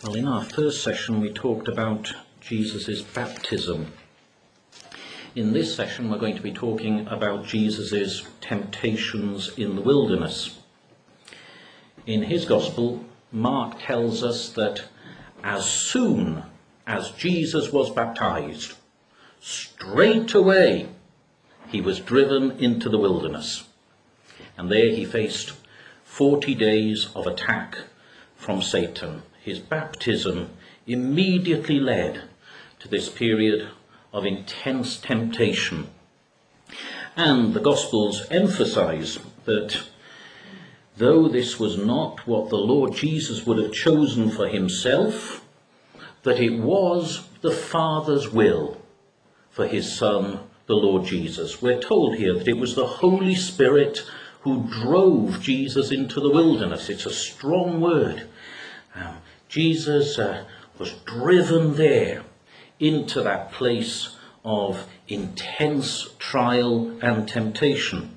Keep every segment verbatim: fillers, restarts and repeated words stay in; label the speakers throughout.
Speaker 1: Well, in our first session we talked about Jesus' baptism. In this session we're going to be talking about Jesus' temptations in the wilderness. In his Gospel, Mark tells us that as soon as Jesus was baptized, straight away he was driven into the wilderness. And there he faced forty days of attack from Satan. His baptism immediately led to this period of intense temptation. And the Gospels emphasize that though this was not what the Lord Jesus would have chosen for himself, that it was the Father's will for his Son, the Lord Jesus. We're told here that it was the Holy Spirit who drove Jesus into the wilderness. It's a strong word. Um, Jesus uh, was driven there into that place of intense trial and temptation.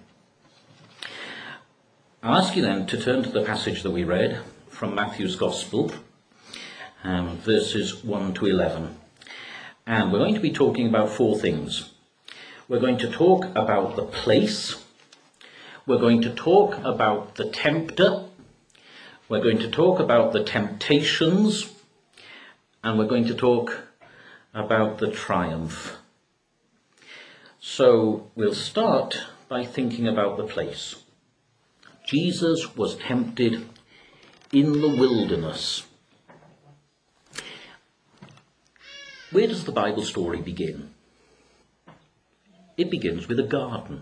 Speaker 1: I'll ask you then to turn to the passage that we read from Matthew's Gospel, um, verses one to eleven. And we're going to be talking about four things. We're going to talk about the place. We're going to talk about the tempter. We're going to talk about the temptations, and we're going to talk about the triumph. So we'll start by thinking about the place. Jesus was tempted in the wilderness. Where does the Bible story begin? It begins with a garden.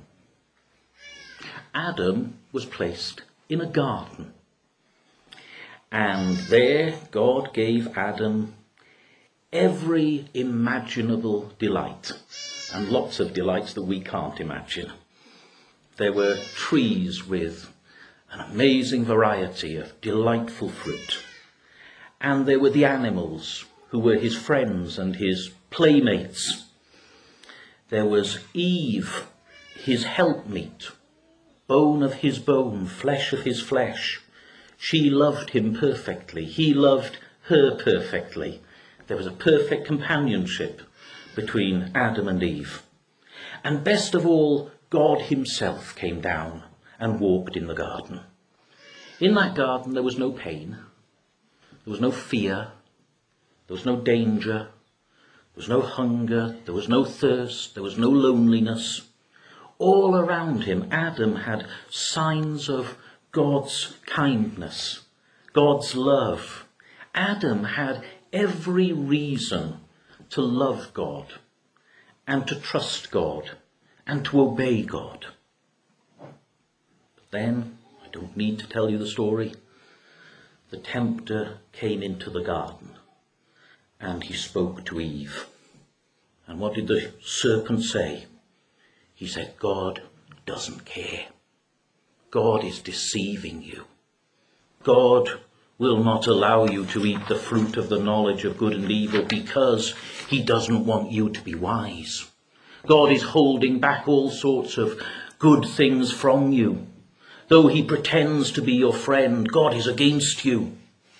Speaker 1: Adam was placed in a garden. And there God gave Adam every imaginable delight, and lots of delights that we can't imagine. There were trees with an amazing variety of delightful fruit. And there were the animals who were his friends and his playmates. There was Eve, his helpmeet, bone of his bone, flesh of his flesh. She loved him perfectly. He loved her perfectly. There was a perfect companionship between Adam and Eve. And best of all, God himself came down and walked in the garden. In that garden there was no pain. There was no fear. There was no danger. There was no hunger. There was no thirst. There was no loneliness. All around him, Adam had signs of God's kindness, God's love. Adam had every reason to love God and to trust God and to obey God. But then, I don't need to tell you the story, the tempter came into the garden and he spoke to Eve. And what did the serpent say? He said, God doesn't care. God is deceiving you. God will not allow you to eat the fruit of the knowledge of good and evil because he doesn't want you to be wise. God is holding back all sorts of good things from you. Though he pretends to be your friend, God is against you.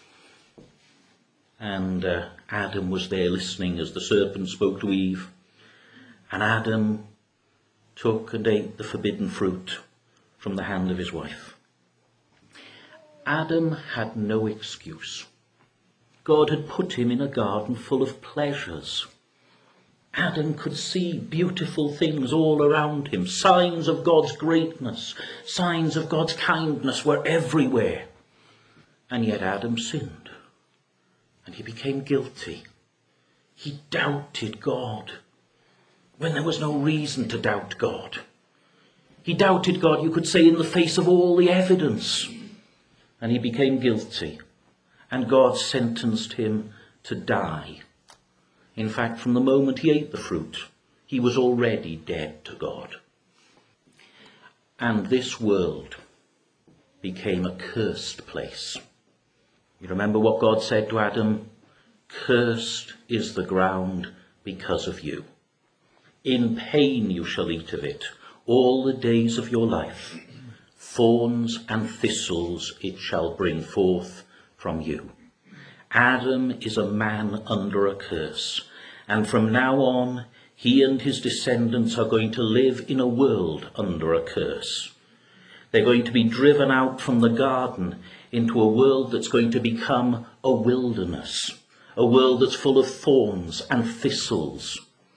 Speaker 1: And uh, Adam was there listening as the serpent spoke to Eve. And Adam took and ate the forbidden fruit from the hand of his wife. Adam had no excuse. God had put him in a garden full of pleasures. Adam could see beautiful things all around him. Signs of God's greatness, signs of God's kindness were everywhere. And yet Adam sinned, and he became guilty. He doubted God when there was no reason to doubt God. He doubted God, you could say, in the face of all the evidence. And he became guilty. And God sentenced him to die. In fact, from the moment he ate the fruit, he was already dead to God. And this world became a cursed place. You remember what God said to Adam? Cursed is the ground because of you. In pain you shall eat of it all the days of your life. Thorns and thistles it shall bring forth from you. Adam is a man under a curse, and from now on, he and his descendants are going to live in a world under a curse. They're going to be driven out from the garden into a world that's going to become a wilderness, a world that's full of thorns and thistles.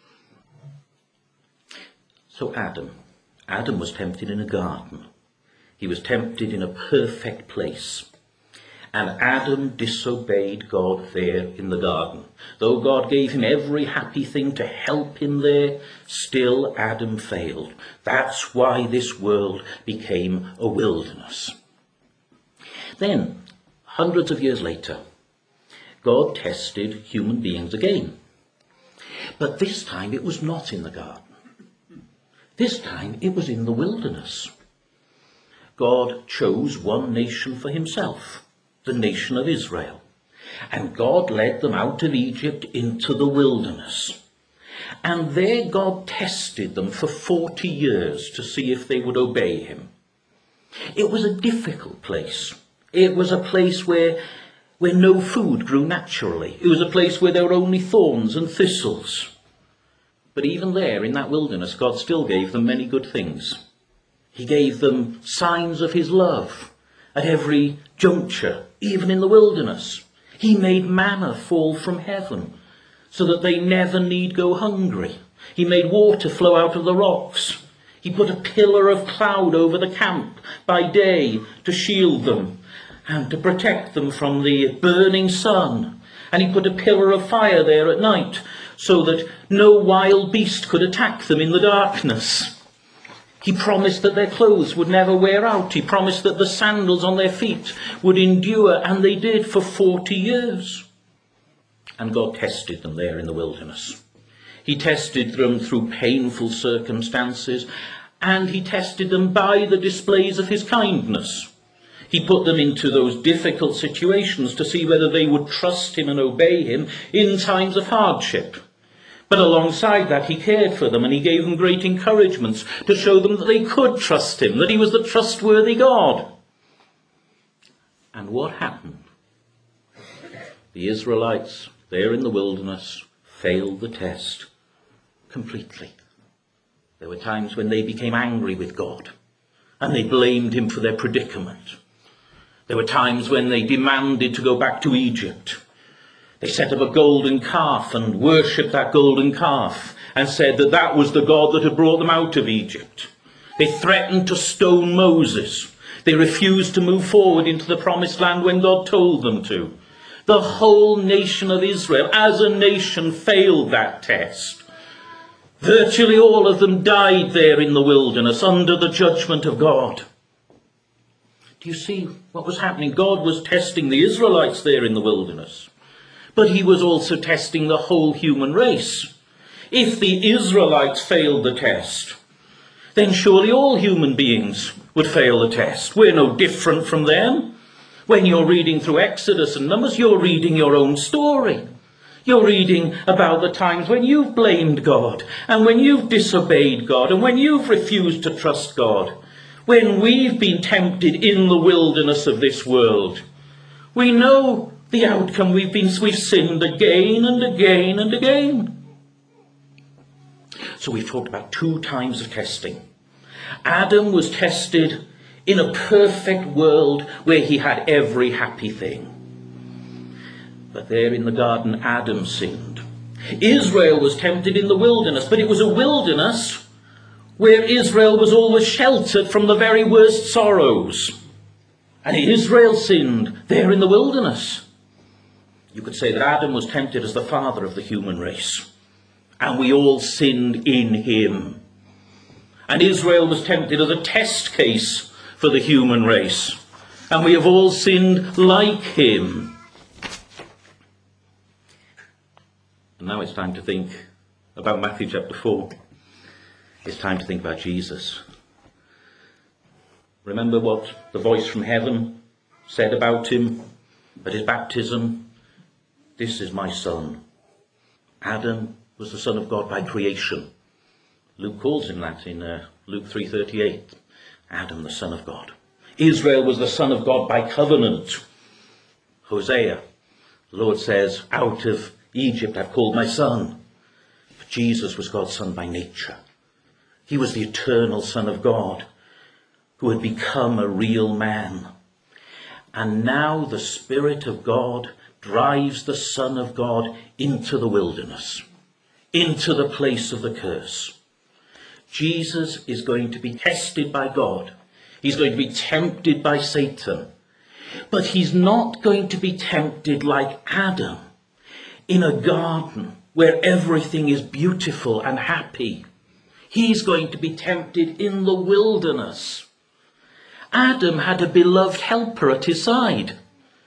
Speaker 1: So Adam, Adam was tempted in a garden. He was tempted in a perfect place. And Adam disobeyed God there in the garden. Though God gave him every happy thing to help him there, still Adam failed. That's why this world became a wilderness. Then, hundreds of years later, God tested human beings again. But this time it was not in the garden. This time it was in the wilderness. God chose one nation for himself, the nation of Israel. And God led them out of Egypt into the wilderness. And there God tested them for forty years to see if they would obey him. It was a difficult place. It was a place where, where no food grew naturally. It was a place where there were only thorns and thistles. But even there, in that wilderness, God still gave them many good things. He gave them signs of his love at every juncture, even in the wilderness. He made manna fall from heaven so that they never need go hungry. He made water flow out of the rocks. He put a pillar of cloud over the camp by day to shield them and to protect them from the burning sun. And he put a pillar of fire there at night so that no wild beast could attack them in the darkness. He promised that their clothes would never wear out. He promised that the sandals on their feet would endure, and they did for forty years. And God tested them there in the wilderness. He tested them through painful circumstances, and he tested them by the displays of his kindness. He put them into those difficult situations to see whether they would trust him and obey him in times of hardship. But alongside that, he cared for them and he gave them great encouragements to show them that they could trust him, that he was the trustworthy God. And what happened? The Israelites, there in the wilderness, failed the test completely. There were times when they became angry with God and they blamed him for their predicament. There were times when they demanded to go back to Egypt. They set up a golden calf and worshipped that golden calf and said that that was the God that had brought them out of Egypt. They threatened to stone Moses. They refused to move forward into the promised land when God told them to. The whole nation of Israel, as a nation, failed that test. Virtually all of them died there in the wilderness under the judgment of God. Do you see what was happening? God was testing the Israelites there in the wilderness. But he was also testing the whole human race. If the Israelites failed the test, then surely all human beings would fail the test. We're no different from them. When you're reading through Exodus and Numbers, you're reading your own story. You're reading about the times when you've blamed God, and when you've disobeyed God, and when you've refused to trust God. When we've been tempted in the wilderness of this world, we know the outcome. We've been, we've sinned again and again and again. So we've talked about two times of testing. Adam was tested in a perfect world where he had every happy thing. But there in the garden, Adam sinned. Israel was tempted in the wilderness, but it was a wilderness where Israel was always sheltered from the very worst sorrows. And Israel sinned there in the wilderness. You could say that Adam was tempted as the father of the human race. And we all sinned in him. And Israel was tempted as a test case for the human race. And we have all sinned like him. And now it's time to think about Matthew chapter four. It's time to think about Jesus. Remember what the voice from heaven said about him at his baptism? This is my son. Adam was the son of God by creation. Luke calls him that in uh, Luke three thirty-eight. Adam, the son of God. Israel was the son of God by covenant. Hosea The Lord says, out of Egypt I've called my son. But Jesus was God's son by nature. He was the eternal Son of God who had become a real man. And now the Spirit of God drives the Son of God into the wilderness, into the place of the curse. Jesus is going to be tested by God. He's going to be tempted by Satan. But he's not going to be tempted like Adam in a garden where everything is beautiful and happy. He's going to be tempted in the wilderness. Adam had a beloved helper at his side.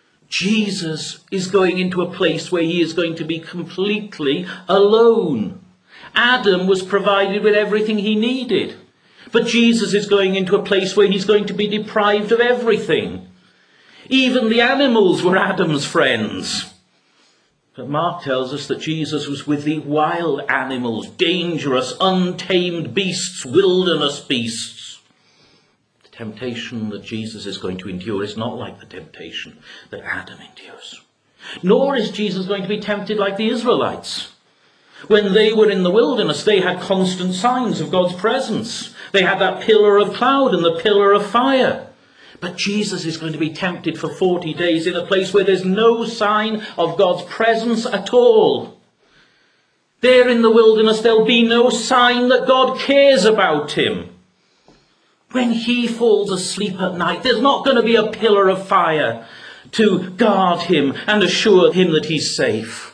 Speaker 1: Jesus is going into a place where he is going to be completely alone. Adam was provided with everything he needed. But Jesus is going into a place where he's going to be deprived of everything. Even the animals were Adam's friends. But Mark tells us that Jesus was with the wild animals, dangerous, untamed beasts, wilderness beasts. The temptation that Jesus is going to endure is not like the temptation that Adam endures. Nor is Jesus going to be tempted like the Israelites. When they were in the wilderness, they had constant signs of God's presence. They had that pillar of cloud and the pillar of fire. But Jesus is going to be tempted for forty days in a place where there's no sign of God's presence at all. There in the wilderness, there'll be no sign that God cares about him. When he falls asleep at night, there's not going to be a pillar of fire to guard him and assure him that he's safe.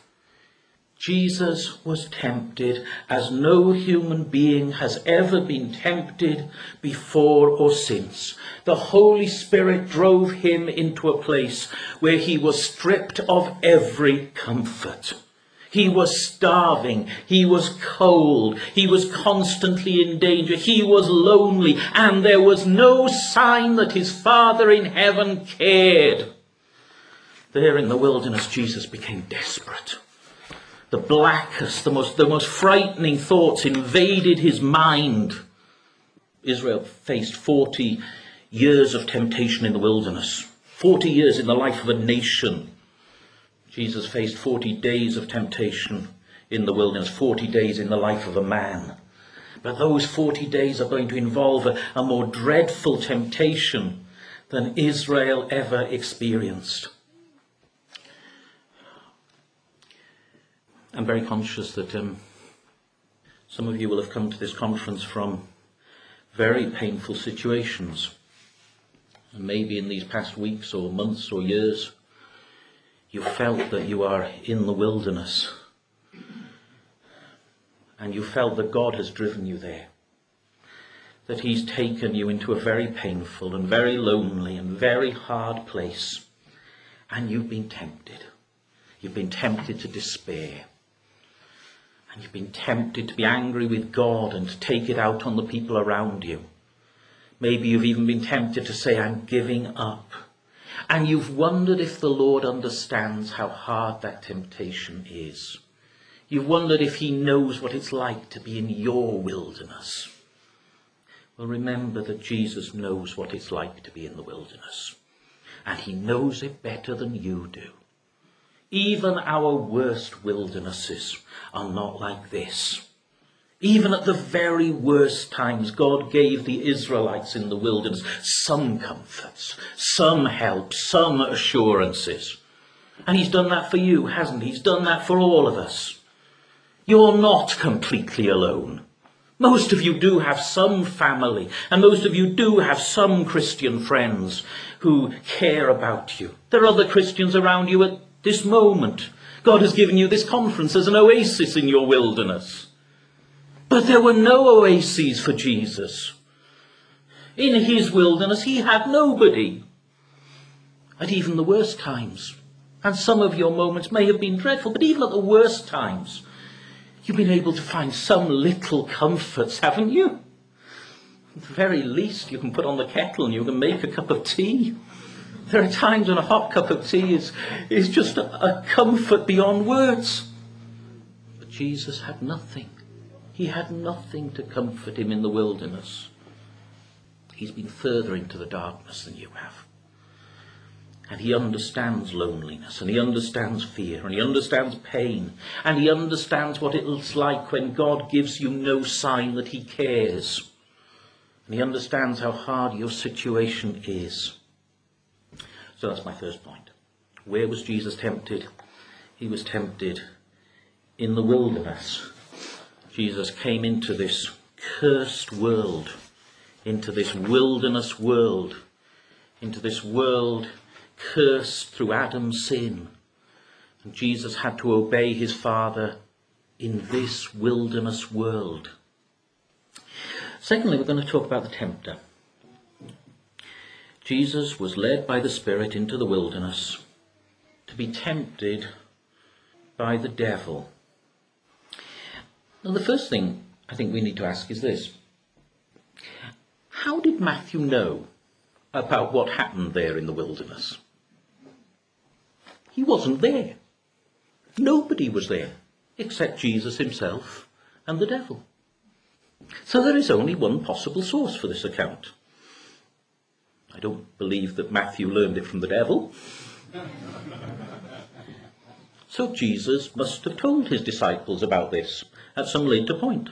Speaker 1: Jesus was tempted as no human being has ever been tempted before or since. The Holy Spirit drove him into a place where he was stripped of every comfort. He was starving, he was cold, he was constantly in danger, he was lonely, and there was no sign that his Father in heaven cared. There in the wilderness, Jesus became desperate. The blackest, the most, the most frightening thoughts invaded his mind. Israel faced forty years of temptation in the wilderness. forty years in the life of a nation. Jesus faced forty days of temptation in the wilderness. forty days in the life of a man. But those forty days are going to involve a, a more dreadful temptation than Israel ever experienced. I'm very conscious that um, some of you will have come to this conference from very painful situations. And maybe in these past weeks or months or years, you felt that you are in the wilderness. And you felt that God has driven you there. That he's taken you into a very painful and very lonely and very hard place. And you've been tempted. You've been tempted to despair. And you've been tempted to be angry with God and to take it out on the people around you. Maybe you've even been tempted to say, I'm giving up. And you've wondered if the Lord understands how hard that temptation is. You've wondered if he knows what it's like to be in your wilderness. Well, remember that Jesus knows what it's like to be in the wilderness. And he knows it better than you do. Even our worst wildernesses are not like this. Even at the very worst times, God gave the Israelites in the wilderness some comforts, some help, some assurances. And he's done that for you, hasn't he? He's done that for all of us. You're not completely alone. Most of you do have some family, and most of you do have some Christian friends who care about you. There are other Christians around you at this moment. God has given you this conference as an oasis in your wilderness. But there were no oases for Jesus. In his wilderness, he had nobody. At even the worst times. And some of your moments may have been dreadful, but even at the worst times, you've been able to find some little comforts, haven't you? At the very least, you can put on the kettle and you can make a cup of tea. There are times when a hot cup of tea is, is just a, a comfort beyond words. But Jesus had nothing. He had nothing to comfort him in the wilderness. He's been further into the darkness than you have. And he understands loneliness, and he understands fear, and he understands pain, and he understands what it's like when God gives you no sign that he cares. And he understands how hard your situation is. So that's my first point. Where was Jesus tempted? He was tempted in the wilderness. Jesus came into this cursed world, into this wilderness world, into this world cursed through Adam's sin. And Jesus had to obey his Father in this wilderness world. Secondly, we're going to talk about the tempter. Jesus was led by the Spirit into the wilderness to be tempted by the devil. Now, the first thing I think we need to ask is this. How did Matthew know about what happened there in the wilderness? He wasn't there. Nobody was there except Jesus himself and the devil. So there is only one possible source for this account. I don't believe that Matthew learned it from the devil. So Jesus must have told his disciples about this at some later point.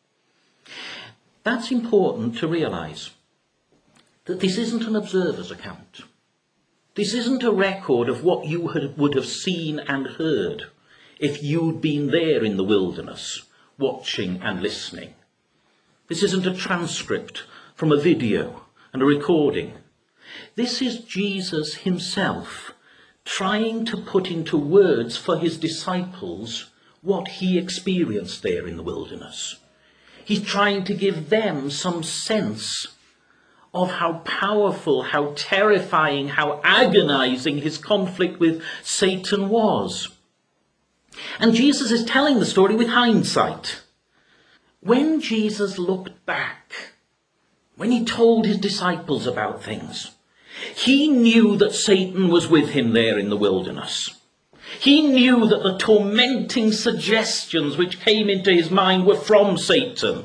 Speaker 1: That's important to realise, that this isn't an observer's account. This isn't a record of what you had, would have seen and heard if you'd been there in the wilderness, watching and listening. This isn't a transcript from a video and a recording. This is Jesus himself trying to put into words for his disciples what he experienced there in the wilderness. He's trying to give them some sense of how powerful, how terrifying, how agonizing his conflict with Satan was. And Jesus is telling the story with hindsight. When Jesus looked back, when he told his disciples about things, he knew that Satan was with him there in the wilderness. He knew that the tormenting suggestions which came into his mind were from Satan.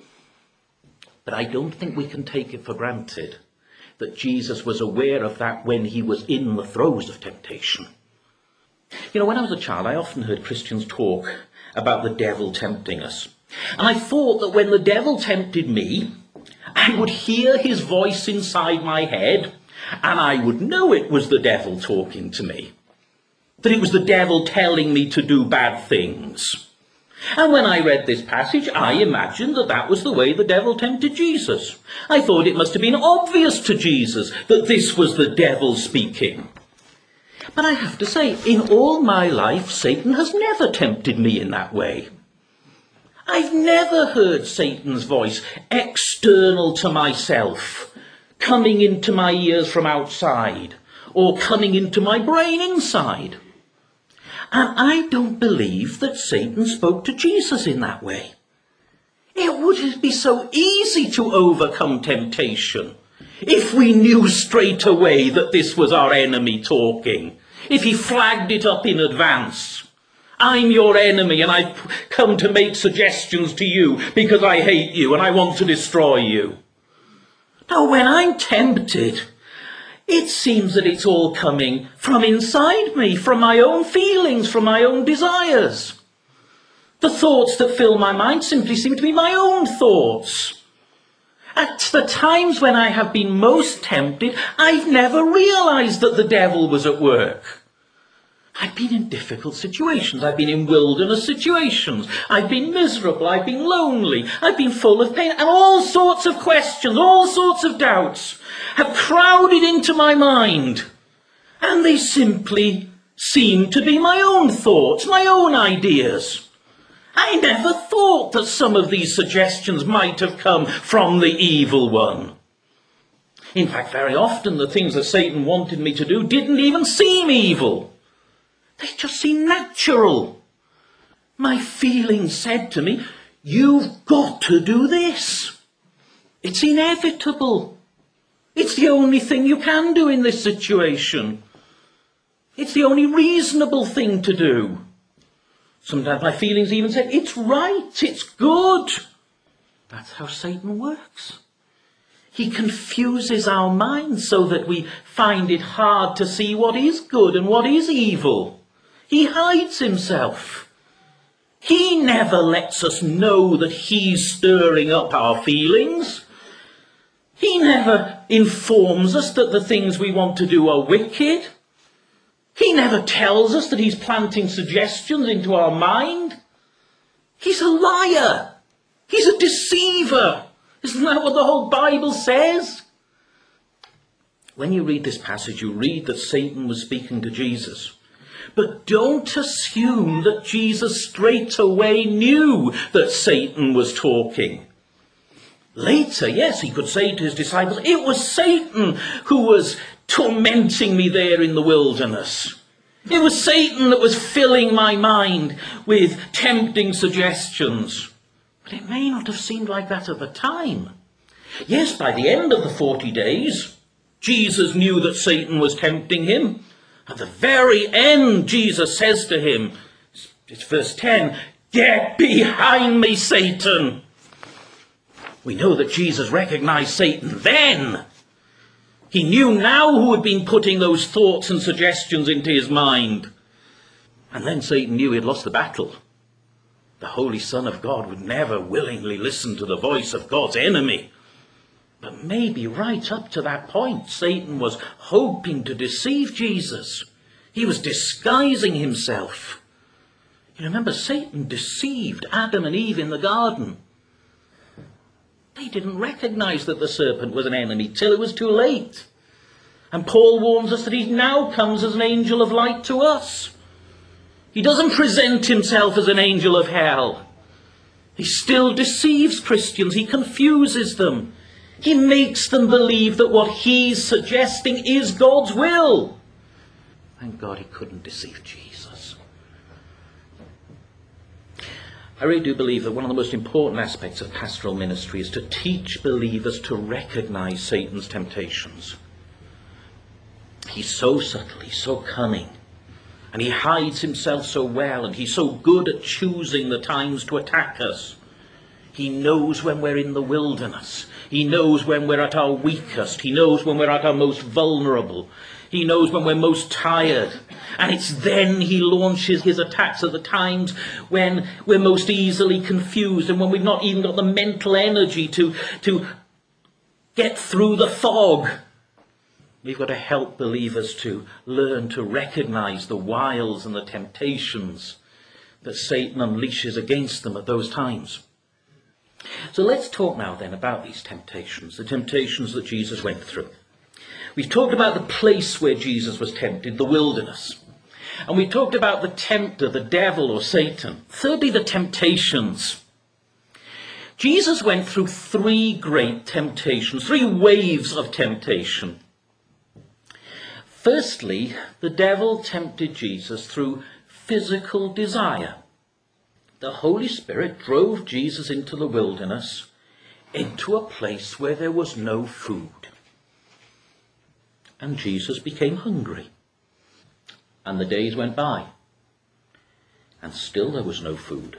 Speaker 1: But I don't think we can take it for granted that Jesus was aware of that when he was in the throes of temptation. You know, when I was a child, I often heard Christians talk about the devil tempting us. And I thought that when the devil tempted me, I would hear his voice inside my head, and I would know it was the devil talking to me. That it was the devil telling me to do bad things. And when I read this passage, I imagined that that was the way the devil tempted Jesus. I thought it must have been obvious to Jesus that this was the devil speaking. But I have to say, in all my life, Satan has never tempted me in that way. I've never heard Satan's voice external to myself, coming into my ears from outside, or coming into my brain inside. And I don't believe that Satan spoke to Jesus in that way. It would be so easy to overcome temptation if we knew straight away that this was our enemy talking, if he flagged it up in advance. I'm your enemy and I've come to make suggestions to you because I hate you and I want to destroy you. Now, when I'm tempted, it seems that it's all coming from inside me, from my own feelings, from my own desires. The thoughts that fill my mind simply seem to be my own thoughts. At the times when I have been most tempted, I've never realized that the devil was at work. I've been in difficult situations. I've been in wilderness situations. I've been miserable. I've been lonely. I've been full of pain. And all sorts of questions, all sorts of doubts have crowded into my mind. And they simply seem to be my own thoughts, my own ideas. I never thought that some of these suggestions might have come from the evil one. In fact, very often the things that Satan wanted me to do didn't even seem evil. They just seemed natural. My feelings said to me, you've got to do this. It's inevitable. It's the only thing you can do in this situation. It's the only reasonable thing to do. Sometimes my feelings even said, it's right, it's good. That's how Satan works. He confuses our minds so that we find it hard to see what is good and what is evil. He hides himself. He never lets us know that he's stirring up our feelings. He never informs us that the things we want to do are wicked. He never tells us that he's planting suggestions into our mind. He's a liar. He's a deceiver. Isn't that what the whole Bible says? When you read this passage, you read that Satan was speaking to Jesus. But don't assume that Jesus straight away knew that Satan was talking. Later, yes, he could say to his disciples, it was Satan who was tormenting me there in the wilderness. It was Satan that was filling my mind with tempting suggestions. But it may not have seemed like that at the time. Yes, by the end of the forty days, Jesus knew that Satan was tempting him. At the very end, Jesus says to him, it's verse ten, "Get behind me, Satan." We know that Jesus recognized Satan then. He knew now who had been putting those thoughts and suggestions into his mind. And then Satan knew he had lost the battle. The Holy Son of God would never willingly listen to the voice of God's enemy. But maybe right up to that point, Satan was hoping to deceive Jesus. He was disguising himself. You remember, Satan deceived Adam and Eve in the garden. They didn't recognize that the serpent was an enemy till it was too late. And Paul warns us that he now comes as an angel of light to us. He doesn't present himself as an angel of hell. He still deceives Christians. He confuses them. He makes them believe that what he's suggesting is God's will. Thank God he couldn't deceive Jesus. I really do believe that one of the most important aspects of pastoral ministry is to teach believers to recognize Satan's temptations. He's so subtle, he's so cunning, and he hides himself so well, and he's so good at choosing the times to attack us. He knows when we're in the wilderness. He knows when we're at our weakest. He knows when we're at our most vulnerable. He knows when we're most tired. And it's then he launches his attacks at the times when we're most easily confused and when we've not even got the mental energy to, to get through the fog. We've got to help believers to learn to recognize the wiles and the temptations that Satan unleashes against them at those times. So let's talk now then about these temptations, the temptations that Jesus went through. We've talked about the place where Jesus was tempted, the wilderness. And we talked about the tempter, the devil or Satan. Thirdly, the temptations. Jesus went through three great temptations, three waves of temptation. Firstly, the devil tempted Jesus through physical desire. The Holy Spirit drove Jesus into the wilderness, into a place where there was no food. And Jesus became hungry. And the days went by, and still there was no food.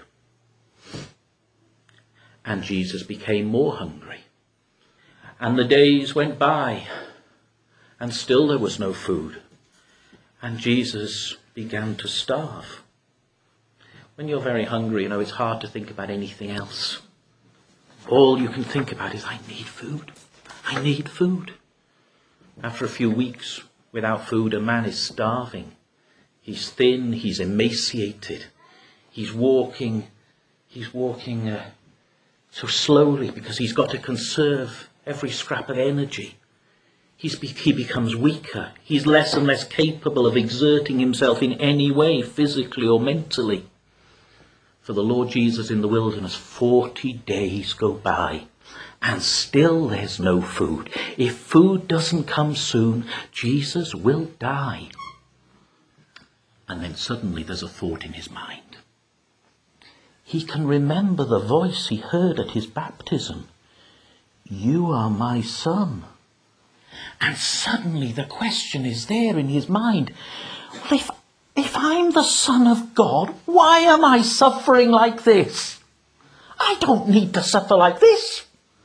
Speaker 1: And Jesus became more hungry. And the days went by, and still there was no food. And Jesus began to starve. When you're very hungry, you know, it's hard to think about anything else. All you can think about is, I need food. I need food. After a few weeks without food, a man is starving. He's thin, he's emaciated. He's walking, he's walking uh, so slowly because he's got to conserve every scrap of energy. He's, he becomes weaker. He's less and less capable of exerting himself in any way, physically or mentally. For the Lord Jesus in the wilderness, forty days go by, and still there's no food. If food doesn't come soon, Jesus will die. And then suddenly there's a thought in his mind. He can remember the voice he heard at his baptism. You are my son. And suddenly the question is there in his mind. Well, if, if I'm the Son of God, why am I suffering like this? I don't need to suffer like this.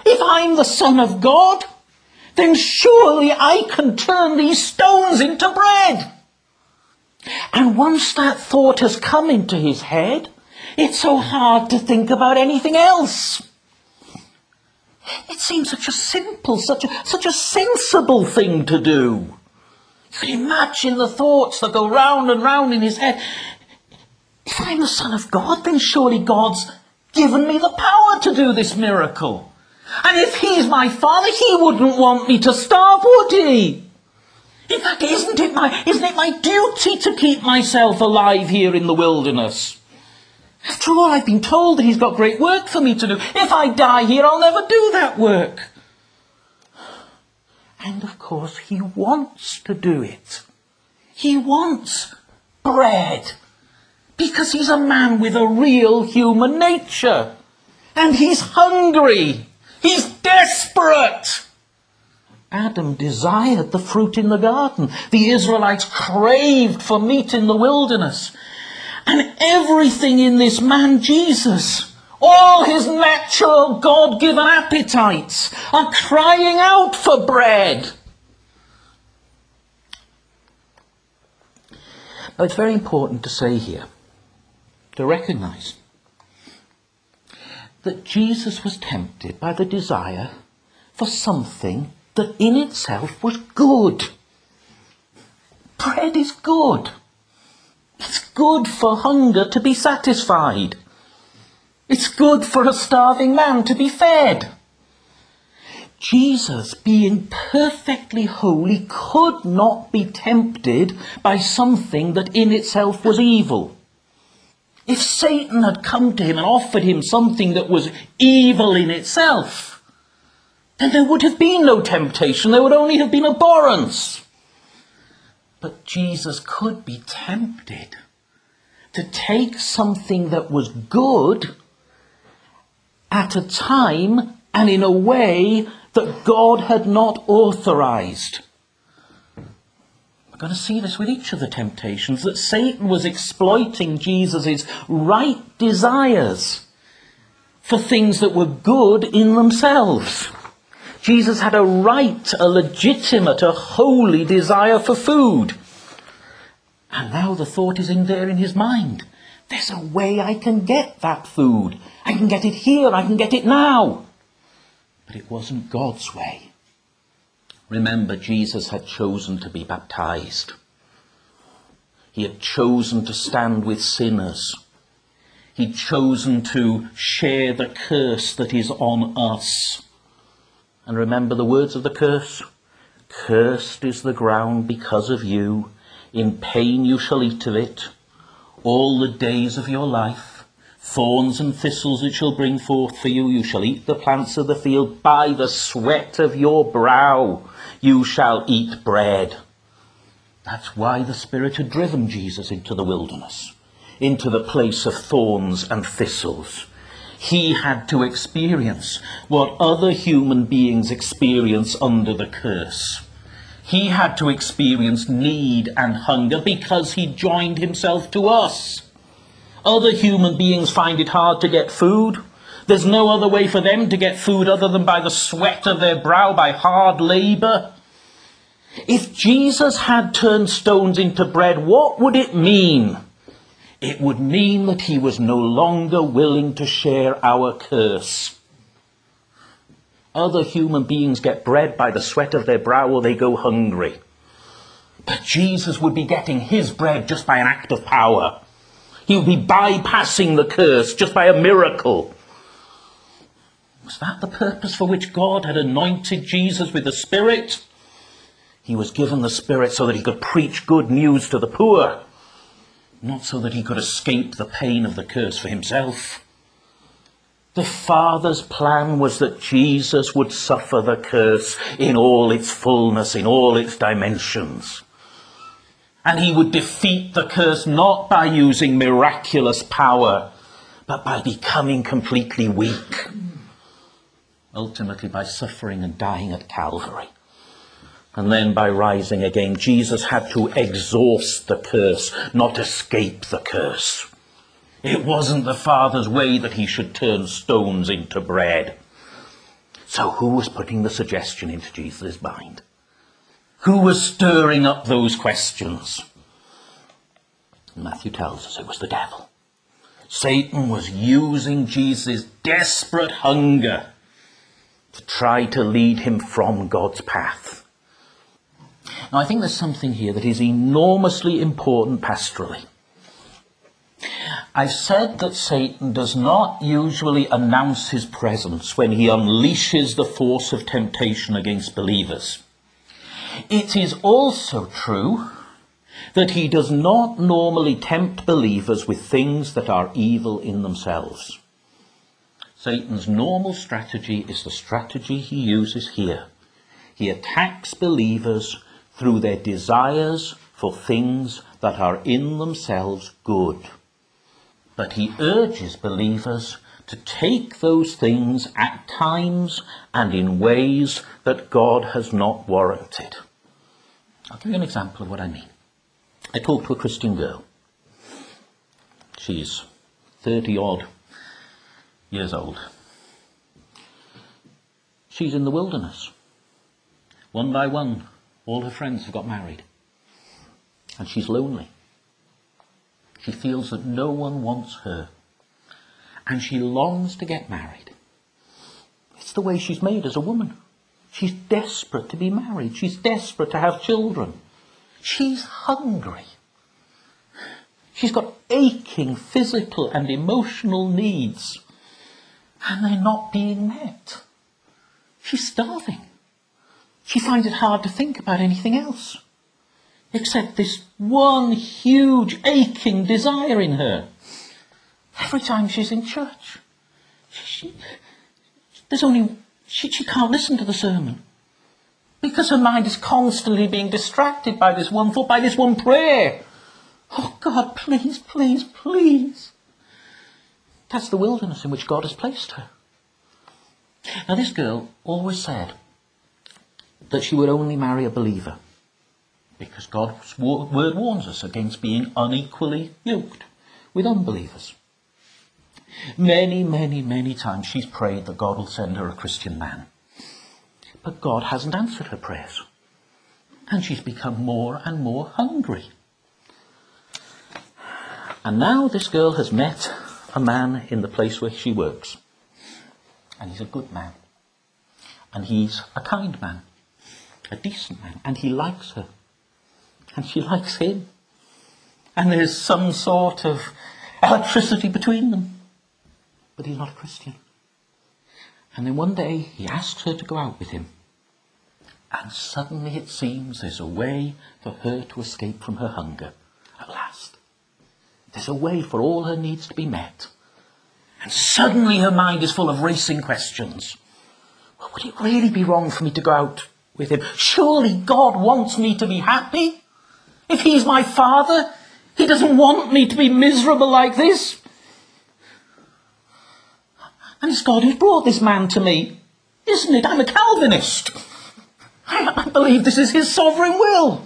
Speaker 1: If I'm the Son of God, then surely I can turn these stones into bread. And once that thought has come into his head, it's so hard to think about anything else. It seems such a simple, such a, such a sensible thing to do. You can imagine the thoughts that go round and round in his head. If I'm the Son of God, then surely God's given me the power to do this miracle. And if he's my Father, he wouldn't want me to starve, would he? In fact, isn't it my, isn't it my duty to keep myself alive here in the wilderness? After all, I've been told that he's got great work for me to do. If I die here, I'll never do that work. And of course, he wants to do it. He wants bread. Because he's a man with a real human nature. And he's hungry. He's desperate. Adam desired the fruit in the garden. The Israelites craved for meat in the wilderness. And everything in this man, Jesus, all his natural God-given appetites are crying out for bread. Now, it's very important to say here, to recognize that Jesus was tempted by the desire for something that in itself was good. Bread is good. It's good for hunger to be satisfied. It's good for a starving man to be fed. Jesus, being perfectly holy, could not be tempted by something that in itself was evil. If Satan had come to him and offered him something that was evil in itself, then there would have been no temptation. There would only have been abhorrence. But Jesus could be tempted to take something that was good at a time and in a way that God had not authorized. We're going to see this with each of the temptations, that Satan was exploiting Jesus' right desires for things that were good in themselves. Jesus had a right, a legitimate, a holy desire for food. And now the thought is in there in his mind. There's a way I can get that food. I can get it here, I can get it now. But it wasn't God's way. Remember, Jesus had chosen to be baptized. He had chosen to stand with sinners. He'd chosen to share the curse that is on us. And remember the words of the curse. Cursed is the ground because of you. In pain you shall eat of it all the days of your life. Thorns and thistles it shall bring forth for you. You shall eat the plants of the field. By the sweat of your brow you shall eat bread. That's why the Spirit had driven Jesus into the wilderness, into the place of thorns and thistles. He had to experience what other human beings experience under the curse. He had to experience need and hunger because he joined himself to us. Other human beings find it hard to get food. There's no other way for them to get food other than by the sweat of their brow, by hard labour. If Jesus had turned stones into bread, what would it mean? It would mean that he was no longer willing to share our curse. Other human beings get bread by the sweat of their brow or they go hungry. But Jesus would be getting his bread just by an act of power. He would be bypassing the curse just by a miracle. Was that the purpose for which God had anointed Jesus with the Spirit? He was given the Spirit so that he could preach good news to the poor, not so that he could escape the pain of the curse for himself. The Father's plan was that Jesus would suffer the curse in all its fullness, in all its dimensions. And he would defeat the curse not by using miraculous power, but by becoming completely weak. Ultimately by suffering and dying at Calvary. And then by rising again. Jesus had to exhaust the curse, not escape the curse. It wasn't the Father's way that he should turn stones into bread. So who was putting the suggestion into Jesus' mind? Who was stirring up those questions? Matthew tells us it was the devil. Satan was using Jesus' desperate hunger to try to lead him from God's path. Now, I think there's something here that is enormously important pastorally. I've said that Satan does not usually announce his presence when he unleashes the force of temptation against believers. It is also true that he does not normally tempt believers with things that are evil in themselves. Satan's normal strategy is the strategy he uses here. He attacks believers through their desires for things that are in themselves good. But he urges believers to take those things at times and in ways that God has not warranted. I'll give you an example of what I mean. I talked to a Christian girl. She's thirty-odd years old. She's in the wilderness. One by one, all her friends have got married. And she's lonely. She feels that no one wants her. And she longs to get married. It's the way she's made as a woman. She's desperate to be married. She's desperate to have children. She's hungry. She's got aching physical and emotional needs. And they're not being met. She's starving. She finds it hard to think about anything else, except this one huge aching desire in her. Every time she's in church, she, she, there's only she, she can't listen to the sermon because her mind is constantly being distracted by this one thought, by this one prayer. Oh God, please, please, please. That's the wilderness in which God has placed her. Now, this girl always said that she would only marry a believer, because God's word warns us against being unequally yoked with unbelievers. Many, many, many times she's prayed that God will send her a Christian man. But God hasn't answered her prayers. And she's become more and more hungry. And now this girl has met a man in the place where she works. And he's a good man. And he's a kind man. A decent man. And he likes her. And she likes him. And there's some sort of electricity between them. But he's not a Christian. And then one day he asks her to go out with him. And suddenly it seems there's a way for her to escape from her hunger. At last. There's a way for all her needs to be met. And suddenly her mind is full of racing questions. Well, would it really be wrong for me to go out with him? Surely God wants me to be happy. If he's my father, he doesn't want me to be miserable like this. And it's God who's brought this man to me, isn't it? I'm a Calvinist. I, I believe this is his sovereign will.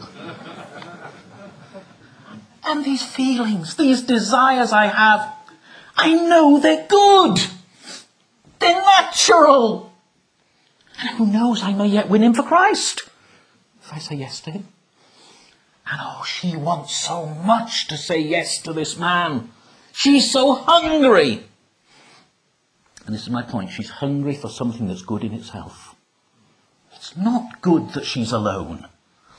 Speaker 1: And these feelings, these desires I have, I know they're good. They're natural. And who knows, I may yet win him for Christ if I say yes to him. And oh, she wants so much to say yes to this man. She's so hungry. And this is my point. She's hungry for something that's good in itself. It's not good that she's alone.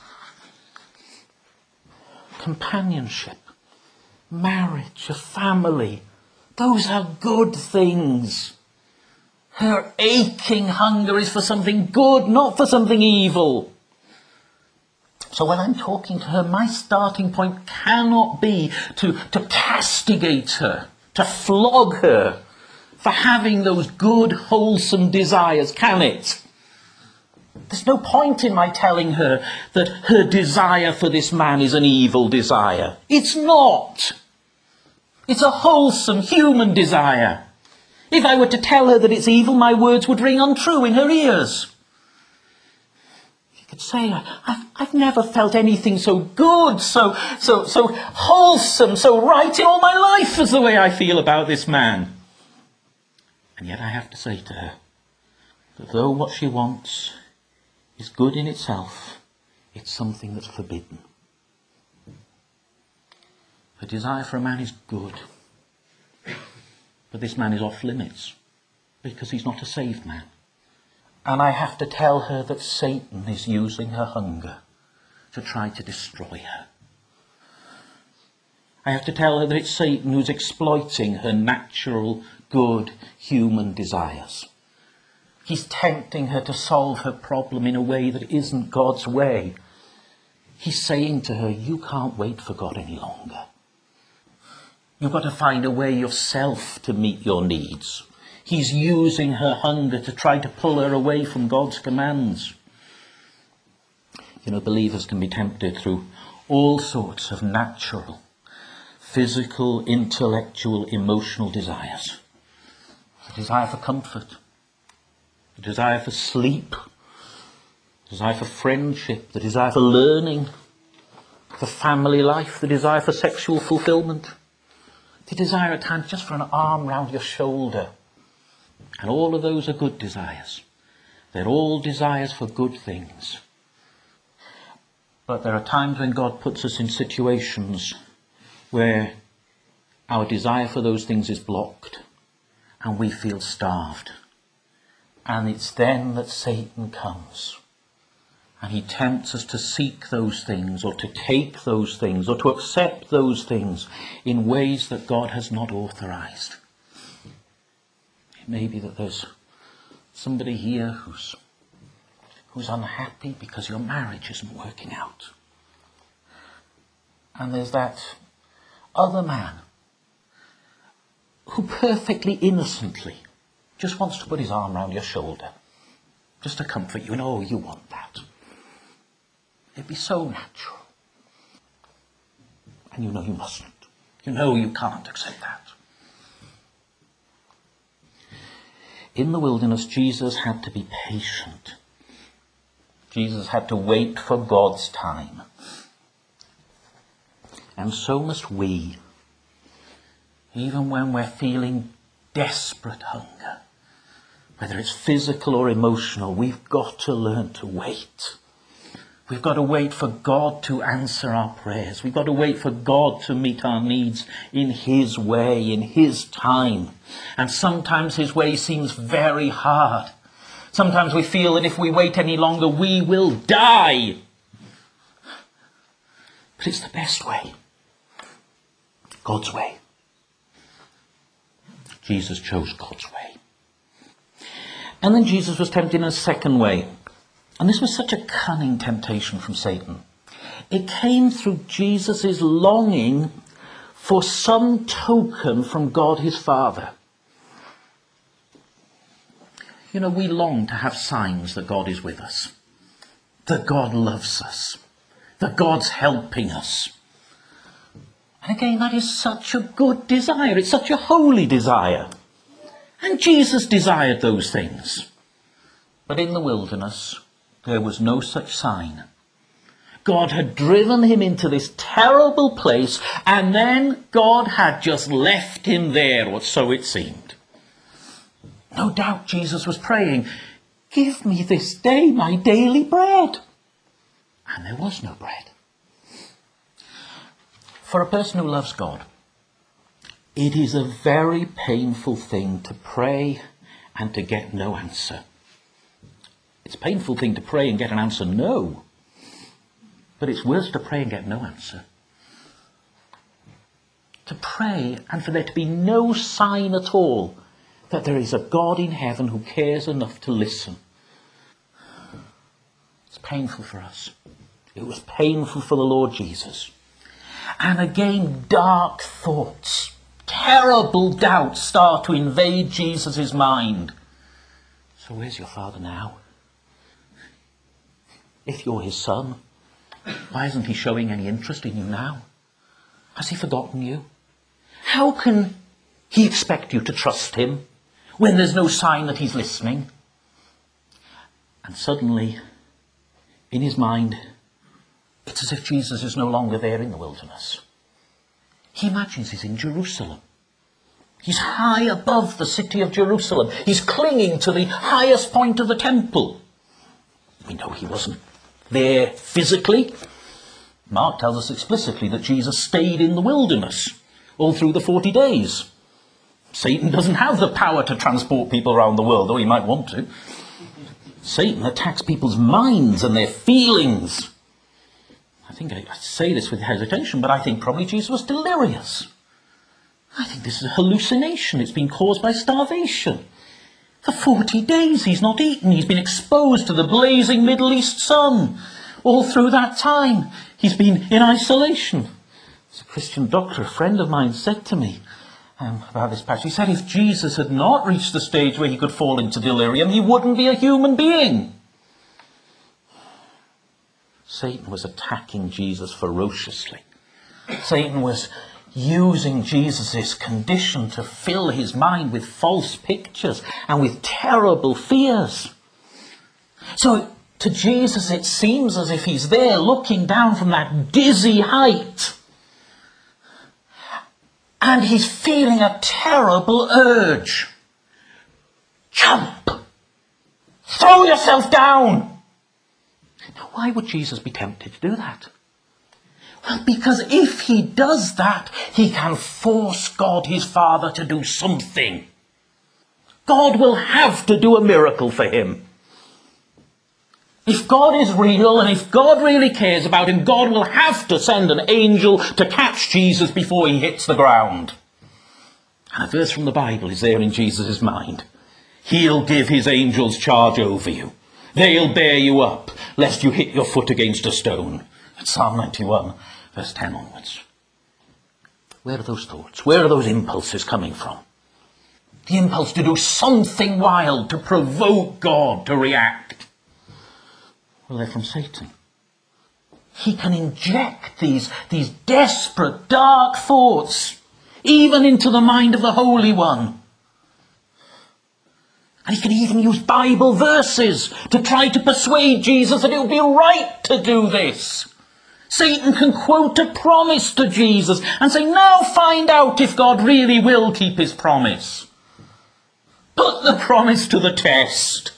Speaker 1: Companionship, marriage, a family, those are good things. Her aching hunger is for something good, not for something evil. So when I'm talking to her, my starting point cannot be to, to castigate her, to flog her for having those good, wholesome desires, can it? There's no point in my telling her that her desire for this man is an evil desire. It's not. It's a wholesome human desire. If I were to tell her that it's evil, my words would ring untrue in her ears. She could say, I've, I've never felt anything so good, so, so, so wholesome, so right in all my life as the way I feel about this man. And yet I have to say to her, that though what she wants is good in itself, it's something that's forbidden. Her desire for a man is good, but this man is off limits because he's not a saved man. And I have to tell her that Satan is using her hunger to try to destroy her. I have to tell her that it's Satan who's exploiting her natural, good, human desires. He's tempting her to solve her problem in a way that isn't God's way. He's saying to her, you can't wait for God any longer. You've got to find a way yourself to meet your needs. He's using her hunger to try to pull her away from God's commands. You know, believers can be tempted through all sorts of natural, physical, intellectual, emotional desires. The desire for comfort, the desire for sleep, the desire for friendship, the desire for learning, for family life, the desire for sexual fulfillment, the desire at times just for an arm round your shoulder. And all of those are good desires. They're all desires for good things. But there are times when God puts us in situations where our desire for those things is blocked and we feel starved. And it's then that Satan comes and he tempts us to seek those things or to take those things or to accept those things in ways that God has not authorized. It may be that there's somebody here who's who's unhappy because your marriage isn't working out. And there's that other man who perfectly innocently just wants to put his arm around your shoulder, just to comfort you, and oh, you want that. It'd be so natural. And you know you mustn't. You know you can't accept that. In the wilderness, Jesus had to be patient. Jesus had to wait for God's time. And so must we. Even when we're feeling desperate hunger, whether it's physical or emotional, we've got to learn to wait. We've got to wait for God to answer our prayers. We've got to wait for God to meet our needs in his way, in his time. And sometimes his way seems very hard. Sometimes we feel that if we wait any longer, we will die. But it's the best way. God's way. Jesus chose God's way. And then Jesus was tempted in a second way. And this was such a cunning temptation from Satan. It came through Jesus' longing for some token from God his Father. You know, we long to have signs that God is with us, that God loves us, that God's helping us. And again, that is such a good desire. It's such a holy desire. And Jesus desired those things. But in the wilderness, there was no such sign. God had driven him into this terrible place, and then God had just left him there, or so it seemed. No doubt Jesus was praying, give me this day my daily bread. And there was no bread. For a person who loves God, it is a very painful thing to pray and to get no answer. It's a painful thing to pray and get an answer no. But it's worse to pray and get no answer. To pray and for there to be no sign at all that there is a God in heaven who cares enough to listen. It's painful for us. It was painful for the Lord Jesus. And again, dark thoughts, terrible doubts start to invade Jesus' mind. So where's your Father now? If you're his son, why isn't he showing any interest in you now? Has he forgotten you? How can he expect you to trust him when there's no sign that he's listening? And suddenly, in his mind, it's as if Jesus is no longer there in the wilderness. He imagines he's in Jerusalem. He's high above the city of Jerusalem. He's clinging to the highest point of the temple. We know he wasn't there physically. Mark tells us explicitly that Jesus stayed in the wilderness all through the forty days. Satan doesn't have the power to transport people around the world, though he might want to. Satan attacks people's minds and their feelings. I think I, I say this with hesitation, but I think probably Jesus was delirious. I think this is a hallucination. It's been caused by starvation. For forty days he's not eaten. He's been exposed to the blazing Middle East sun. All through that time, he's been in isolation. As a Christian doctor, a friend of mine, said to me um, about this passage, he said if Jesus had not reached the stage where he could fall into delirium, he wouldn't be a human being. Satan was attacking Jesus ferociously. Satan was using Jesus' condition to fill his mind with false pictures and with terrible fears. So to Jesus it seems as if he's there looking down from that dizzy height, and he's feeling a terrible urge. Jump! Throw yourself down! Now, why would Jesus be tempted to do that? Well, because if he does that, he can force God, his Father, to do something. God will have to do a miracle for him. If God is real and if God really cares about him, God will have to send an angel to catch Jesus before he hits the ground. And a verse from the Bible is there in Jesus' mind. He'll give his angels charge over you. They'll bear you up, lest you hit your foot against a stone. That's Psalm ninety-one, verse ten onwards. Where are those thoughts? Where are those impulses coming from? The impulse to do something wild, to provoke God to react. Well, they're from Satan. He can inject these, these desperate, dark thoughts, even into the mind of the Holy One. And he can even use Bible verses to try to persuade Jesus that it would be right to do this. Satan can quote a promise to Jesus and say, now find out if God really will keep his promise. Put the promise to the test.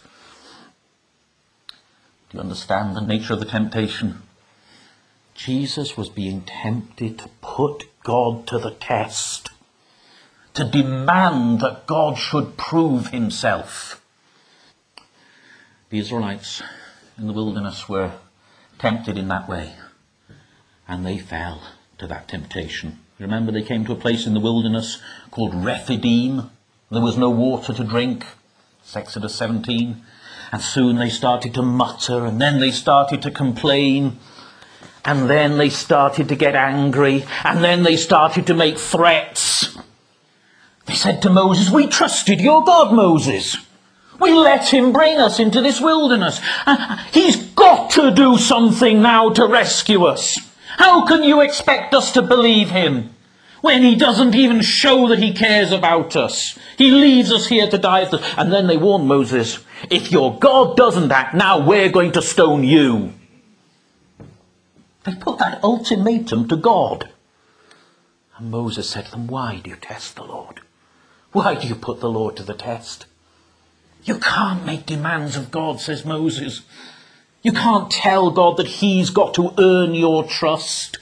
Speaker 1: Do you understand the nature of the temptation? Jesus was being tempted to put God to the test, to demand that God should prove himself. The Israelites in the wilderness were tempted in that way, and they fell to that temptation. Remember, they came to a place in the wilderness called Rephidim. There was no water to drink. It's Exodus seventeen. And soon they started to mutter, and then they started to complain, and then they started to get angry, and then they started to make threats. They said to Moses, we trusted your God, Moses. We let him bring us into this wilderness. He's got to do something now to rescue us. How can you expect us to believe him when he doesn't even show that he cares about us? He leaves us here to die. And then they warn Moses, if your God doesn't act now, we're going to stone you. They put that ultimatum to God. And Moses said to them, why do you test the Lord? Why do you put the Lord to the test? You can't make demands of God, says Moses. You can't tell God that he's got to earn your trust.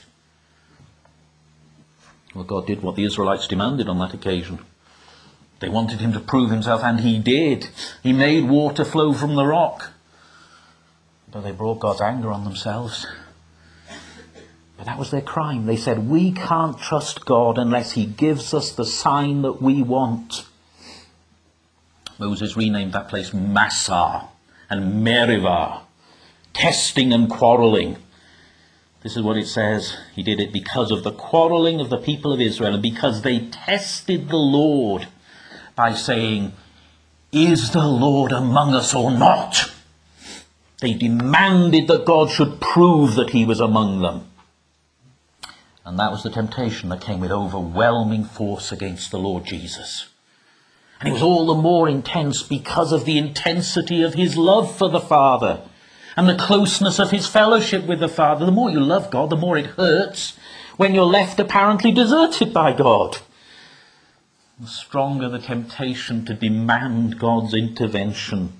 Speaker 1: Well, God did what the Israelites demanded on that occasion. They wanted him to prove himself, and he did. He made water flow from the rock. But they brought God's anger on themselves. But that was their crime. They said, we can't trust God unless he gives us the sign that we want. Moses renamed that place Massah and Meribah, testing and quarrelling. This is what it says. He did it because of the quarrelling of the people of Israel, and because they tested the Lord by saying, is the Lord among us or not? They demanded that God should prove that he was among them. And that was the temptation that came with overwhelming force against the Lord Jesus. And it was all the more intense because of the intensity of his love for the Father and the closeness of his fellowship with the Father. The more you love God, the more it hurts when you're left apparently deserted by God. the stronger the temptation to demand God's intervention.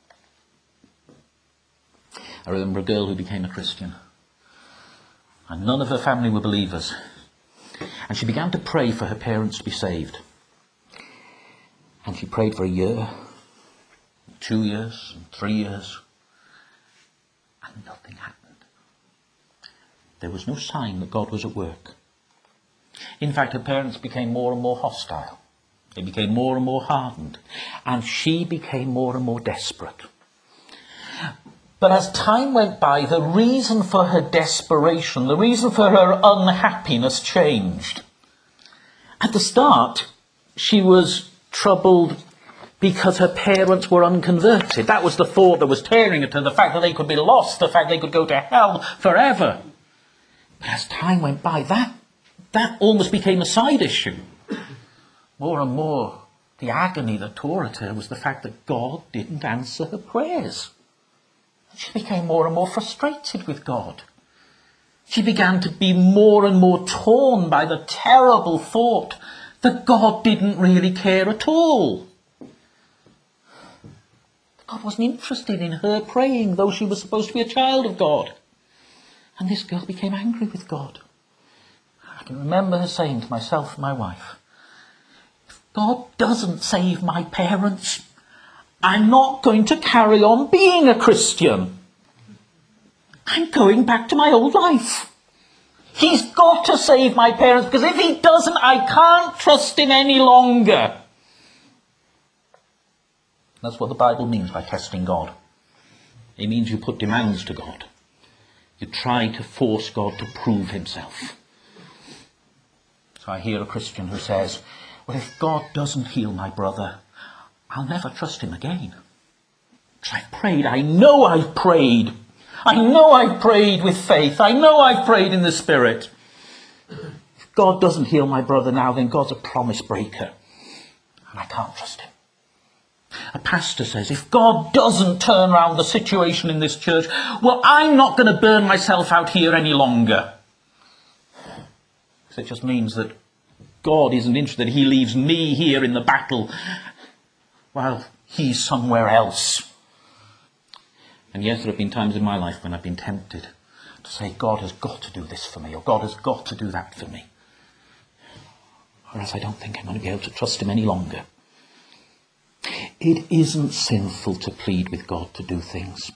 Speaker 1: I remember a girl who became a Christian, and none of her family were believers. And she began to pray for her parents to be saved. And she prayed for a year, two years, and three years, and nothing happened. There was no sign that God was at work. In fact, her parents became more and more hostile. They became more and more hardened. And she became more and more desperate. But as time went by, the reason for her desperation, the reason for her unhappiness changed. At the start, she was troubled because her parents were unconverted. That was the thought that was tearing at her, the fact that they could be lost, the fact they could go to hell forever. But as time went by, that, that almost became a side issue. More and more, the agony that tore at her was the fact that God didn't answer her prayers. She became more and more frustrated with God. She began to be more and more torn by the terrible thought that God didn't really care at all. God wasn't interested in her praying, though she was supposed to be a child of God. And this girl became angry with God. I can remember her saying to myself and my wife, if God doesn't save my parents, I'm not going to carry on being a Christian. I'm going back to my old life. He's got to save my parents, because if he doesn't, I can't trust him any longer. That's what the Bible means by testing God. It means you put demands to God. You try to force God to prove himself. So I hear a Christian who says, well, if God doesn't heal my brother, I'll never trust him again. I've prayed. I know I've prayed. I know I've prayed with faith. I know I've prayed in the Spirit. If God doesn't heal my brother now, then God's a promise breaker. And I can't trust him. A pastor says, if God doesn't turn around the situation in this church, well, I'm not going to burn myself out here any longer. So it just means that God isn't interested. He leaves me here in the battle while he's somewhere else. And yes, there have been times in my life when I've been tempted to say, God has got to do this for me, or God has got to do that for me. Or else I don't think I'm going to be able to trust him any longer. It isn't sinful to plead with God to do things.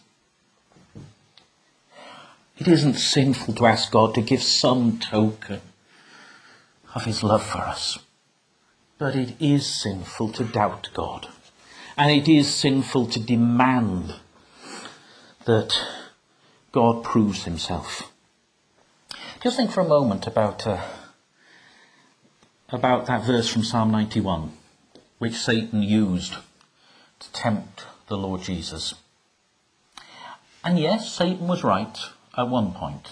Speaker 1: It isn't sinful to ask God to give some token of his love for us. But it is sinful to doubt God. And it is sinful to demand that God proves himself. Just think for a moment about uh, about that verse from Psalm ninety-one, which Satan used to tempt the Lord Jesus. And yes, Satan was right at one point.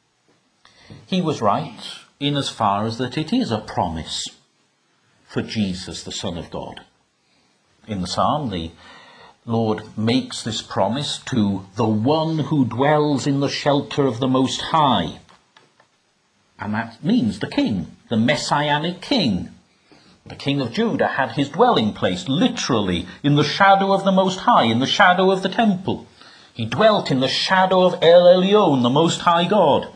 Speaker 1: He was right in as far as that it is a promise for Jesus, the Son of God. In the psalm, the Lord makes this promise to the one who dwells in the shelter of the Most High. And that means the king, the messianic king. The king of Judah had his dwelling place literally in the shadow of the Most High, in the shadow of the temple. He dwelt in the shadow of El Elyon, the Most High God,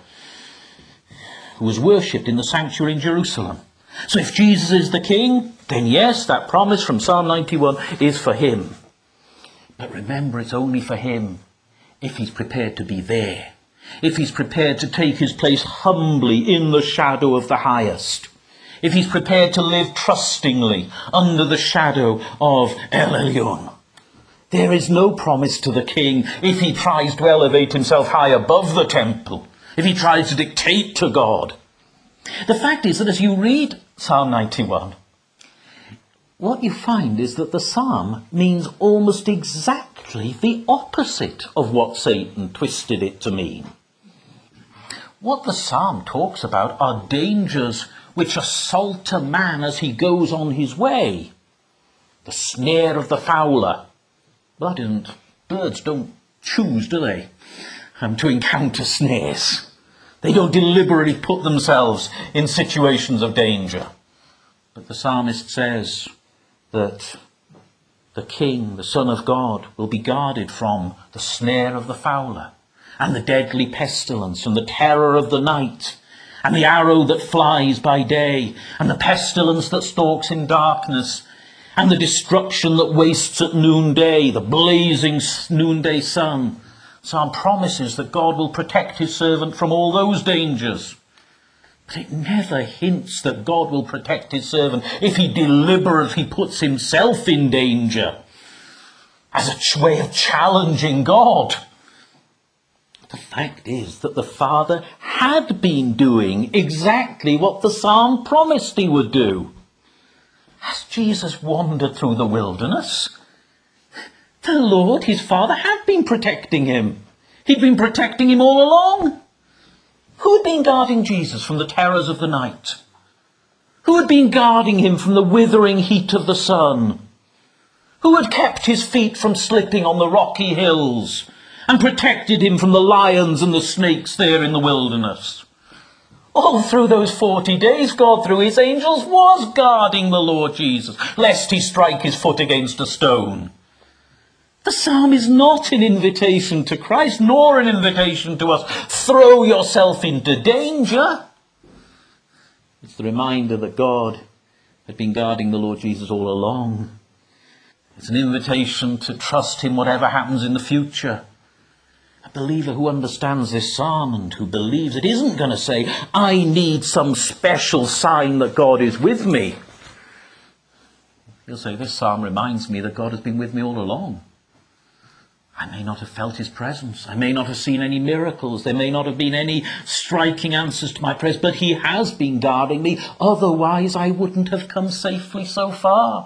Speaker 1: who was worshipped in the sanctuary in Jerusalem. So if Jesus is the king, then yes, that promise from Psalm ninety-one is for him. But remember, it's only for him if he's prepared to be there. If he's prepared to take his place humbly in the shadow of the highest. If he's prepared to live trustingly under the shadow of El Elyon. There is no promise to the king if he tries to elevate himself high above the temple. If he tries to dictate to God. The fact is that as you read Psalm ninety-one, what you find is that the psalm means almost exactly the opposite of what Satan twisted it to mean. What the psalm talks about are dangers which assault a man as he goes on his way. The snare of the fowler. That isn't, birds don't choose, do they, um, to encounter snares. They don't deliberately put themselves in situations of danger. But the psalmist says that the king, the Son of God, will be guarded from the snare of the fowler, and the deadly pestilence, and the terror of the night, and the arrow that flies by day, and the pestilence that stalks in darkness, and the destruction that wastes at noonday, the blazing noonday sun. Psalm promises that God will protect his servant from all those dangers. But it never hints that God will protect his servant if he deliberately puts himself in danger, as a way of challenging God. The fact is that the Father had been doing exactly what the psalm promised he would do. As Jesus wandered through the wilderness, the Lord, his Father, had been protecting him. He'd been protecting him all along. Who had been guarding Jesus from the terrors of the night? Who had been guarding him from the withering heat of the sun? Who had kept his feet from slipping on the rocky hills and protected him from the lions and the snakes there in the wilderness? All through those forty days, God, through his angels, was guarding the Lord Jesus, lest he strike his foot against a stone. The psalm is not an invitation to Christ, nor an invitation to us. Throw yourself into danger. It's the reminder that God had been guarding the Lord Jesus all along. It's an invitation to trust him whatever happens in the future. A believer who understands this psalm and who believes it isn't going to say, I need some special sign that God is with me. He'll say, this psalm reminds me that God has been with me all along. I may not have felt his presence. I may not have seen any miracles. There may not have been any striking answers to my prayers, but he has been guarding me. Otherwise, I wouldn't have come safely so far.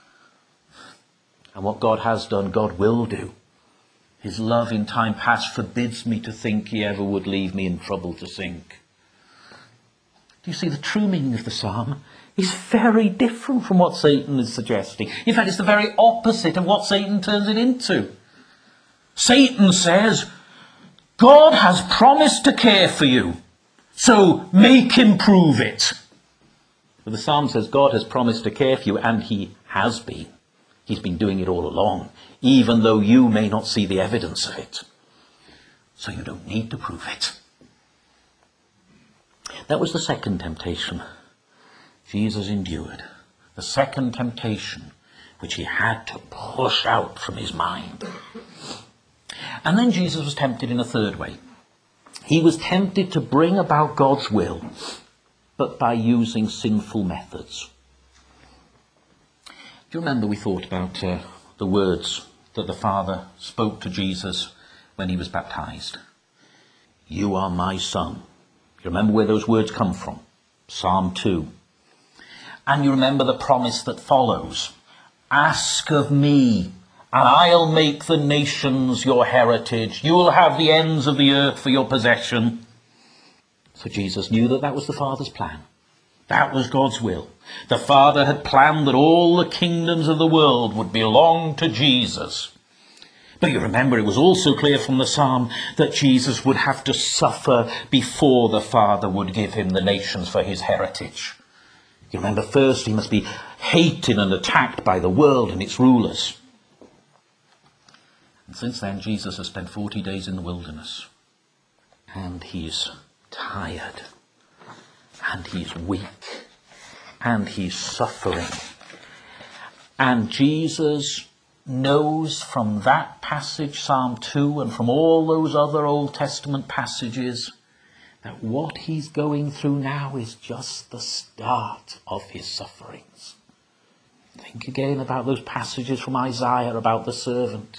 Speaker 1: And what God has done, God will do. His love in time past forbids me to think he ever would leave me in trouble to sink. Do you see the true meaning of the psalm is very different from what Satan is suggesting. In fact, it's the very opposite of what Satan turns it into. Satan says, God has promised to care for you, so make him prove it. But the psalm says God has promised to care for you, and he has been. He's been doing it all along, even though you may not see the evidence of it. So you don't need to prove it. That was the second temptation Jesus endured. The second temptation which he had to push out from his mind. And then Jesus was tempted in a third way. He was tempted to bring about God's will, but by using sinful methods. Do you remember we thought about uh, the words that the Father spoke to Jesus when he was baptized? You are my son. You remember where those words come from? Psalm two. And you remember the promise that follows. Ask of me, and I'll make the nations your heritage. You will have the ends of the earth for your possession. So Jesus knew that that was the Father's plan. That was God's will. The Father had planned that all the kingdoms of the world would belong to Jesus. But you remember it was also clear from the psalm that Jesus would have to suffer before the Father would give him the nations for his heritage. You remember first he must be hated and attacked by the world and its rulers. And since then Jesus has spent forty days in the wilderness. And he's tired. And he's weak. And he's suffering. And Jesus knows from that passage, Psalm two, and from all those other Old Testament passages, that what he's going through now is just the start of his sufferings. Think again about those passages from Isaiah about the servant.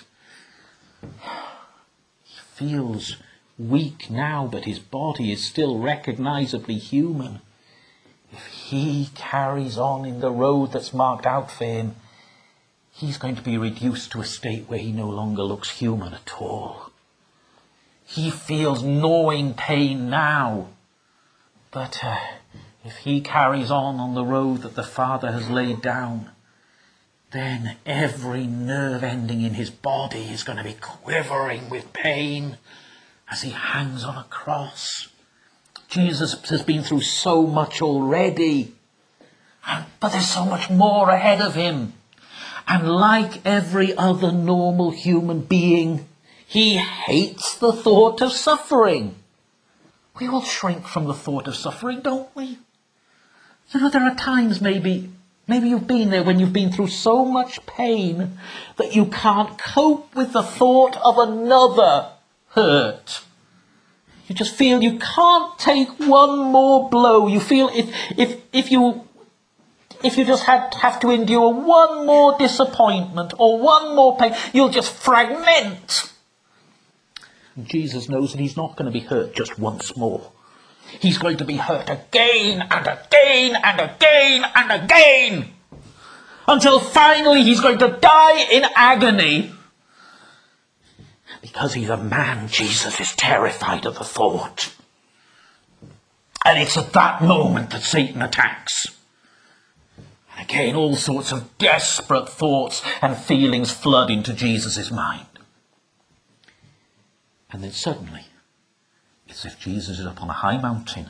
Speaker 1: He feels weak now, but his body is still recognizably human. If he carries on in the road that's marked out for him, he's going to be reduced to a state where he no longer looks human at all. He feels gnawing pain now. But uh, if he carries on on the road that the Father has laid down, then every nerve ending in his body is going to be quivering with pain as he hangs on a cross. Jesus has been through so much already. But there's so much more ahead of him. And like every other normal human being, he hates the thought of suffering. We all shrink from the thought of suffering, don't we? You know, there are times maybe, maybe you've been there when you've been through so much pain that you can't cope with the thought of another hurt. You just feel you can't take one more blow. You feel if if if you if you just had have to endure one more disappointment or one more pain, you'll just fragment. And Jesus knows that he's not going to be hurt just once more. He's going to be hurt again and again and again and again, until finally he's going to die in agony. Because he's a man, Jesus is terrified of the thought. And it's at that moment that Satan attacks. And again, all sorts of desperate thoughts and feelings flood into Jesus' mind. And then suddenly, it's as if Jesus is up on a high mountain,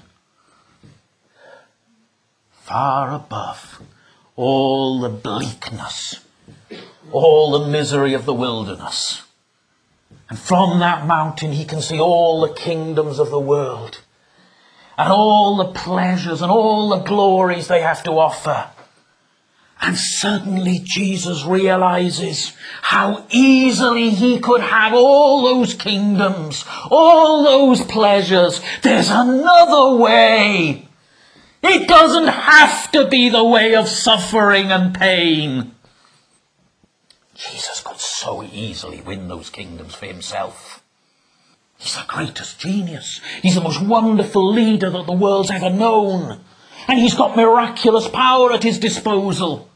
Speaker 1: far above all the bleakness, all the misery of the wilderness. And from that mountain he can see all the kingdoms of the world and all the pleasures and all the glories they have to offer. And suddenly Jesus realizes how easily he could have all those kingdoms, all those pleasures. There's another way. It doesn't have to be the way of suffering and pain. Jesus could so easily win those kingdoms for himself. He's the greatest genius. He's the most wonderful leader that the world's ever known. And he's got miraculous power at his disposal.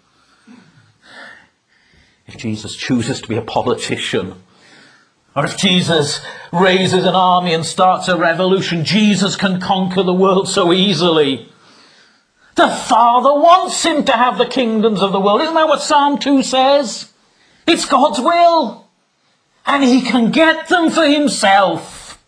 Speaker 1: If Jesus chooses to be a politician, or if Jesus raises an army and starts a revolution, Jesus can conquer the world so easily. The Father wants him to have the kingdoms of the world. Isn't that what Psalm two says? It's God's will. And he can get them for himself.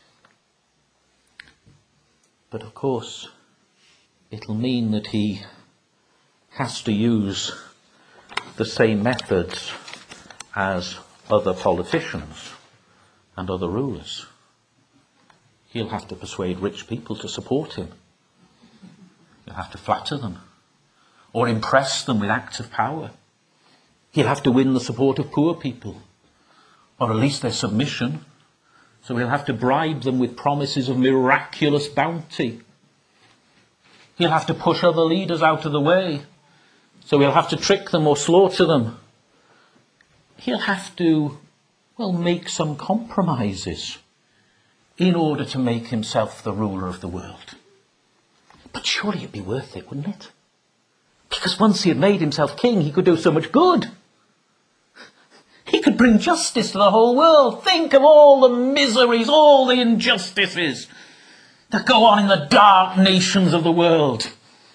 Speaker 1: But of course, it'll mean that he has to use the same methods as other politicians and other rulers. He'll have to persuade rich people to support him. He'll have to flatter them or impress them with acts of power. He'll have to win the support of poor people, or at least their submission. So he'll have to bribe them with promises of miraculous bounty. He'll have to push other leaders out of the way. So he'll have to trick them or slaughter them. He'll have to, well, make some compromises in order to make himself the ruler of the world. But surely it'd be worth it, wouldn't it? Because once he had made himself king, he could do so much good. He could bring justice to the whole world. Think of all the miseries, all the injustices that go on in the dark nations of the world.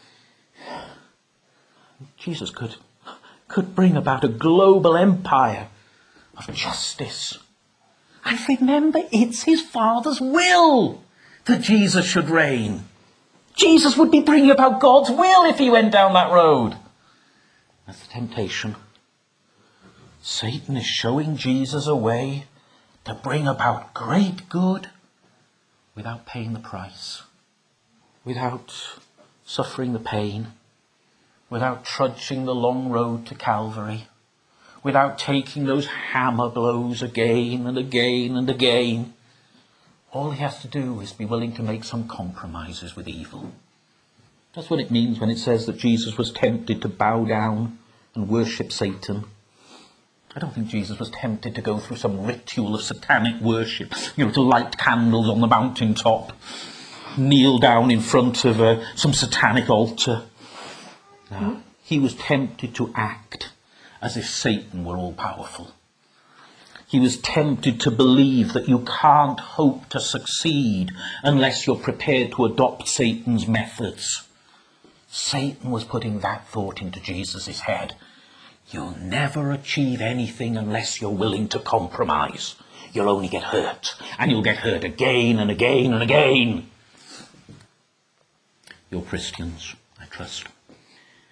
Speaker 1: Jesus could, could bring about a global empire of justice. And remember, it's his Father's will that Jesus should reign. Jesus would be bringing about God's will if he went down that road. That's the temptation. Satan is showing Jesus a way to bring about great good without paying the price, without suffering the pain, without trudging the long road to Calvary, without taking those hammer blows again and again and again. All he has to do is be willing to make some compromises with evil. That's what it means when it says that Jesus was tempted to bow down and worship Satan. I don't think Jesus was tempted to go through some ritual of satanic worship, you know, to light candles on the mountaintop, kneel down in front of uh, some satanic altar. No, he was tempted to act as if Satan were all-powerful. He was tempted to believe that you can't hope to succeed unless you're prepared to adopt Satan's methods. Satan was putting that thought into Jesus' head. You'll never achieve anything unless you're willing to compromise. You'll only get hurt, and you'll get hurt again and again and again. You're Christians, I trust.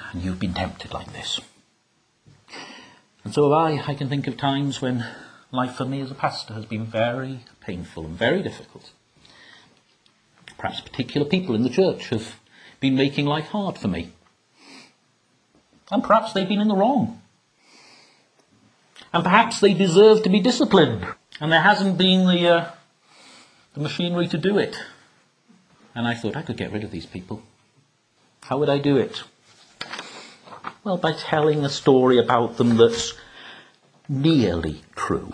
Speaker 1: And you've been tempted like this. And so have I. I can think of times when life for me as a pastor has been very painful and very difficult. Perhaps particular people in the church have been making life hard for me. And perhaps they've been in the wrong. And perhaps they deserve to be disciplined. And there hasn't been the, uh, the machinery to do it. And I thought I could get rid of these people. How would I do it? Well, by telling a story about them that's nearly true.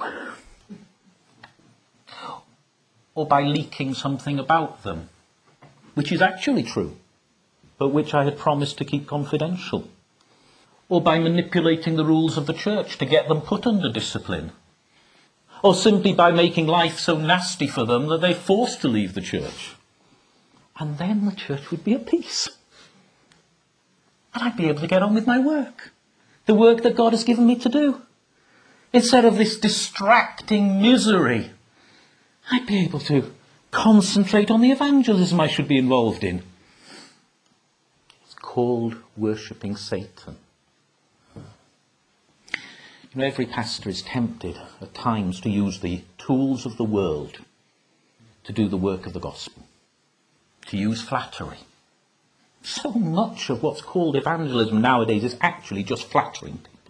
Speaker 1: Or by leaking something about them, which is actually true, but which I had promised to keep confidential. Or by manipulating the rules of the church to get them put under discipline. Or simply by making life so nasty for them that they're forced to leave the church. And then the church would be at peace. And I'd be able to get on with my work. The work that God has given me to do. Instead of this distracting misery, I'd be able to concentrate on the evangelism I should be involved in. It's called worshipping Satan. You know, every pastor is tempted at times to use the tools of the world to do the work of the gospel. To use flattery. So much of what's called evangelism nowadays is actually just flattering people.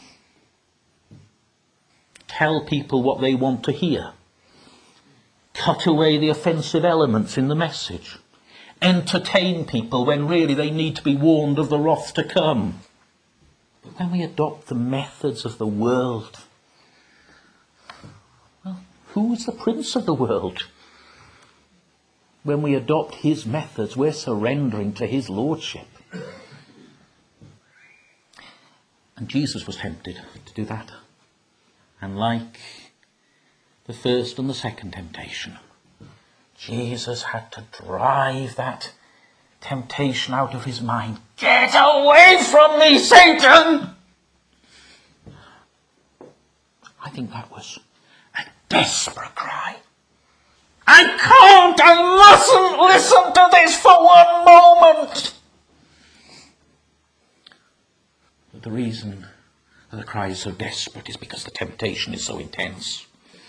Speaker 1: Tell people what they want to hear. Cut away the offensive elements in the message. Entertain people when really they need to be warned of the wrath to come. But when we adopt the methods of the world, well, who is the prince of the world? When we adopt his methods, we're surrendering to his lordship. And Jesus was tempted to do that. And like the first and the second temptation, Jesus had to drive that temptation out of his mind. Get away from me, Satan! I think that was a desperate cry. I can't, I mustn't listen to this for one moment. But the reason that the cry is so desperate is because the temptation is so intense.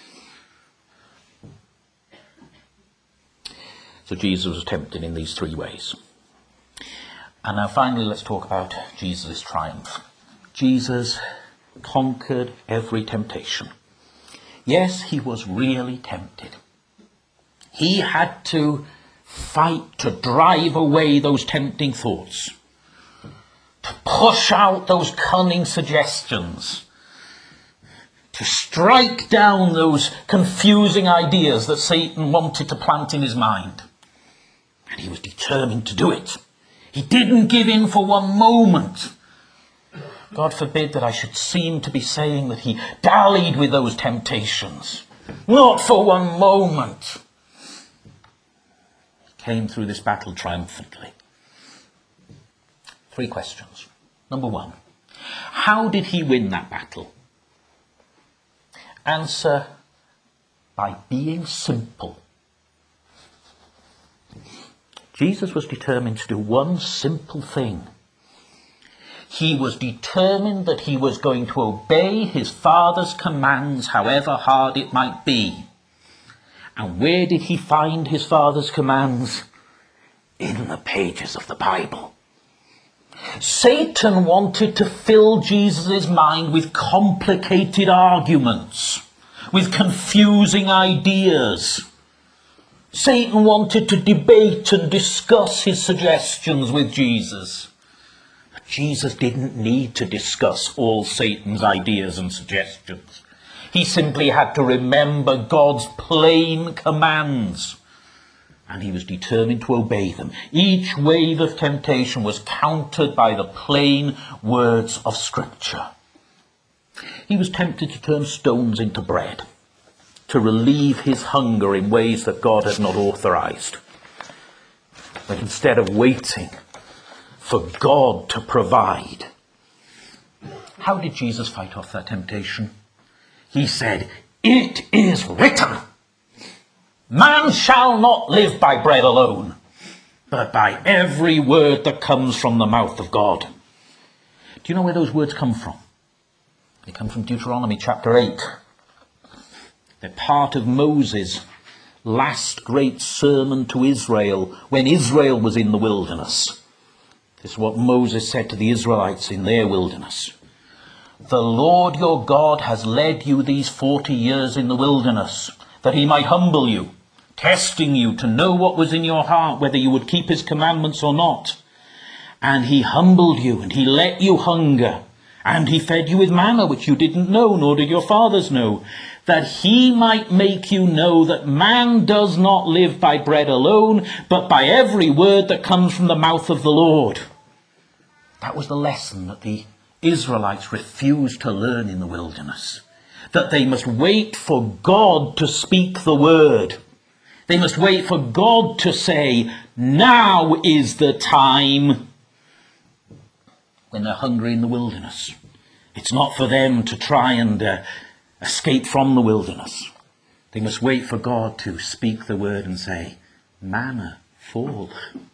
Speaker 1: So Jesus was tempted in these three ways. And now finally let's talk about Jesus' triumph. Jesus conquered every temptation. Yes, he was really tempted. He had to fight to drive away those tempting thoughts. To push out those cunning suggestions. To strike down those confusing ideas that Satan wanted to plant in his mind. And he was determined to do it. He didn't give in for one moment. God forbid that I should seem to be saying that he dallied with those temptations. Not for one moment. He came through this battle triumphantly. Three questions. Number one, how did he win that battle? Answer, by being simple. Jesus was determined to do one simple thing. He was determined that he was going to obey his Father's commands, however hard it might be. And where did he find his Father's commands? In the pages of the Bible. Satan wanted to fill Jesus' mind with complicated arguments, with confusing ideas. Satan wanted to debate and discuss his suggestions with Jesus. But Jesus didn't need to discuss all Satan's ideas and suggestions. He simply had to remember God's plain commands. And he was determined to obey them. Each wave of temptation was countered by the plain words of Scripture. He was tempted to turn stones into bread, to relieve his hunger in ways that God had not authorized. But instead of waiting for God to provide, how did Jesus fight off that temptation? He said, "It is written, man shall not live by bread alone, but by every word that comes from the mouth of God." Do you know where those words come from? They come from Deuteronomy chapter eight. They're part of Moses' last great sermon to Israel when Israel was in the wilderness. This is what Moses said to the Israelites in their wilderness. The Lord your God has led you these forty years in the wilderness, that he might humble you, testing you to know what was in your heart, whether you would keep his commandments or not. And he humbled you, and he let you hunger, and he fed you with manna, which you didn't know, nor did your fathers know, that he might make you know that man does not live by bread alone, but by every word that comes from the mouth of the Lord. That was the lesson that the Israelites refused to learn in the wilderness. That they must wait for God to speak the word. They must wait for God to say, now is the time, when they're hungry in the wilderness. It's not for them to try and uh, escape from the wilderness. They must wait for God to speak the word and say, manna, fall.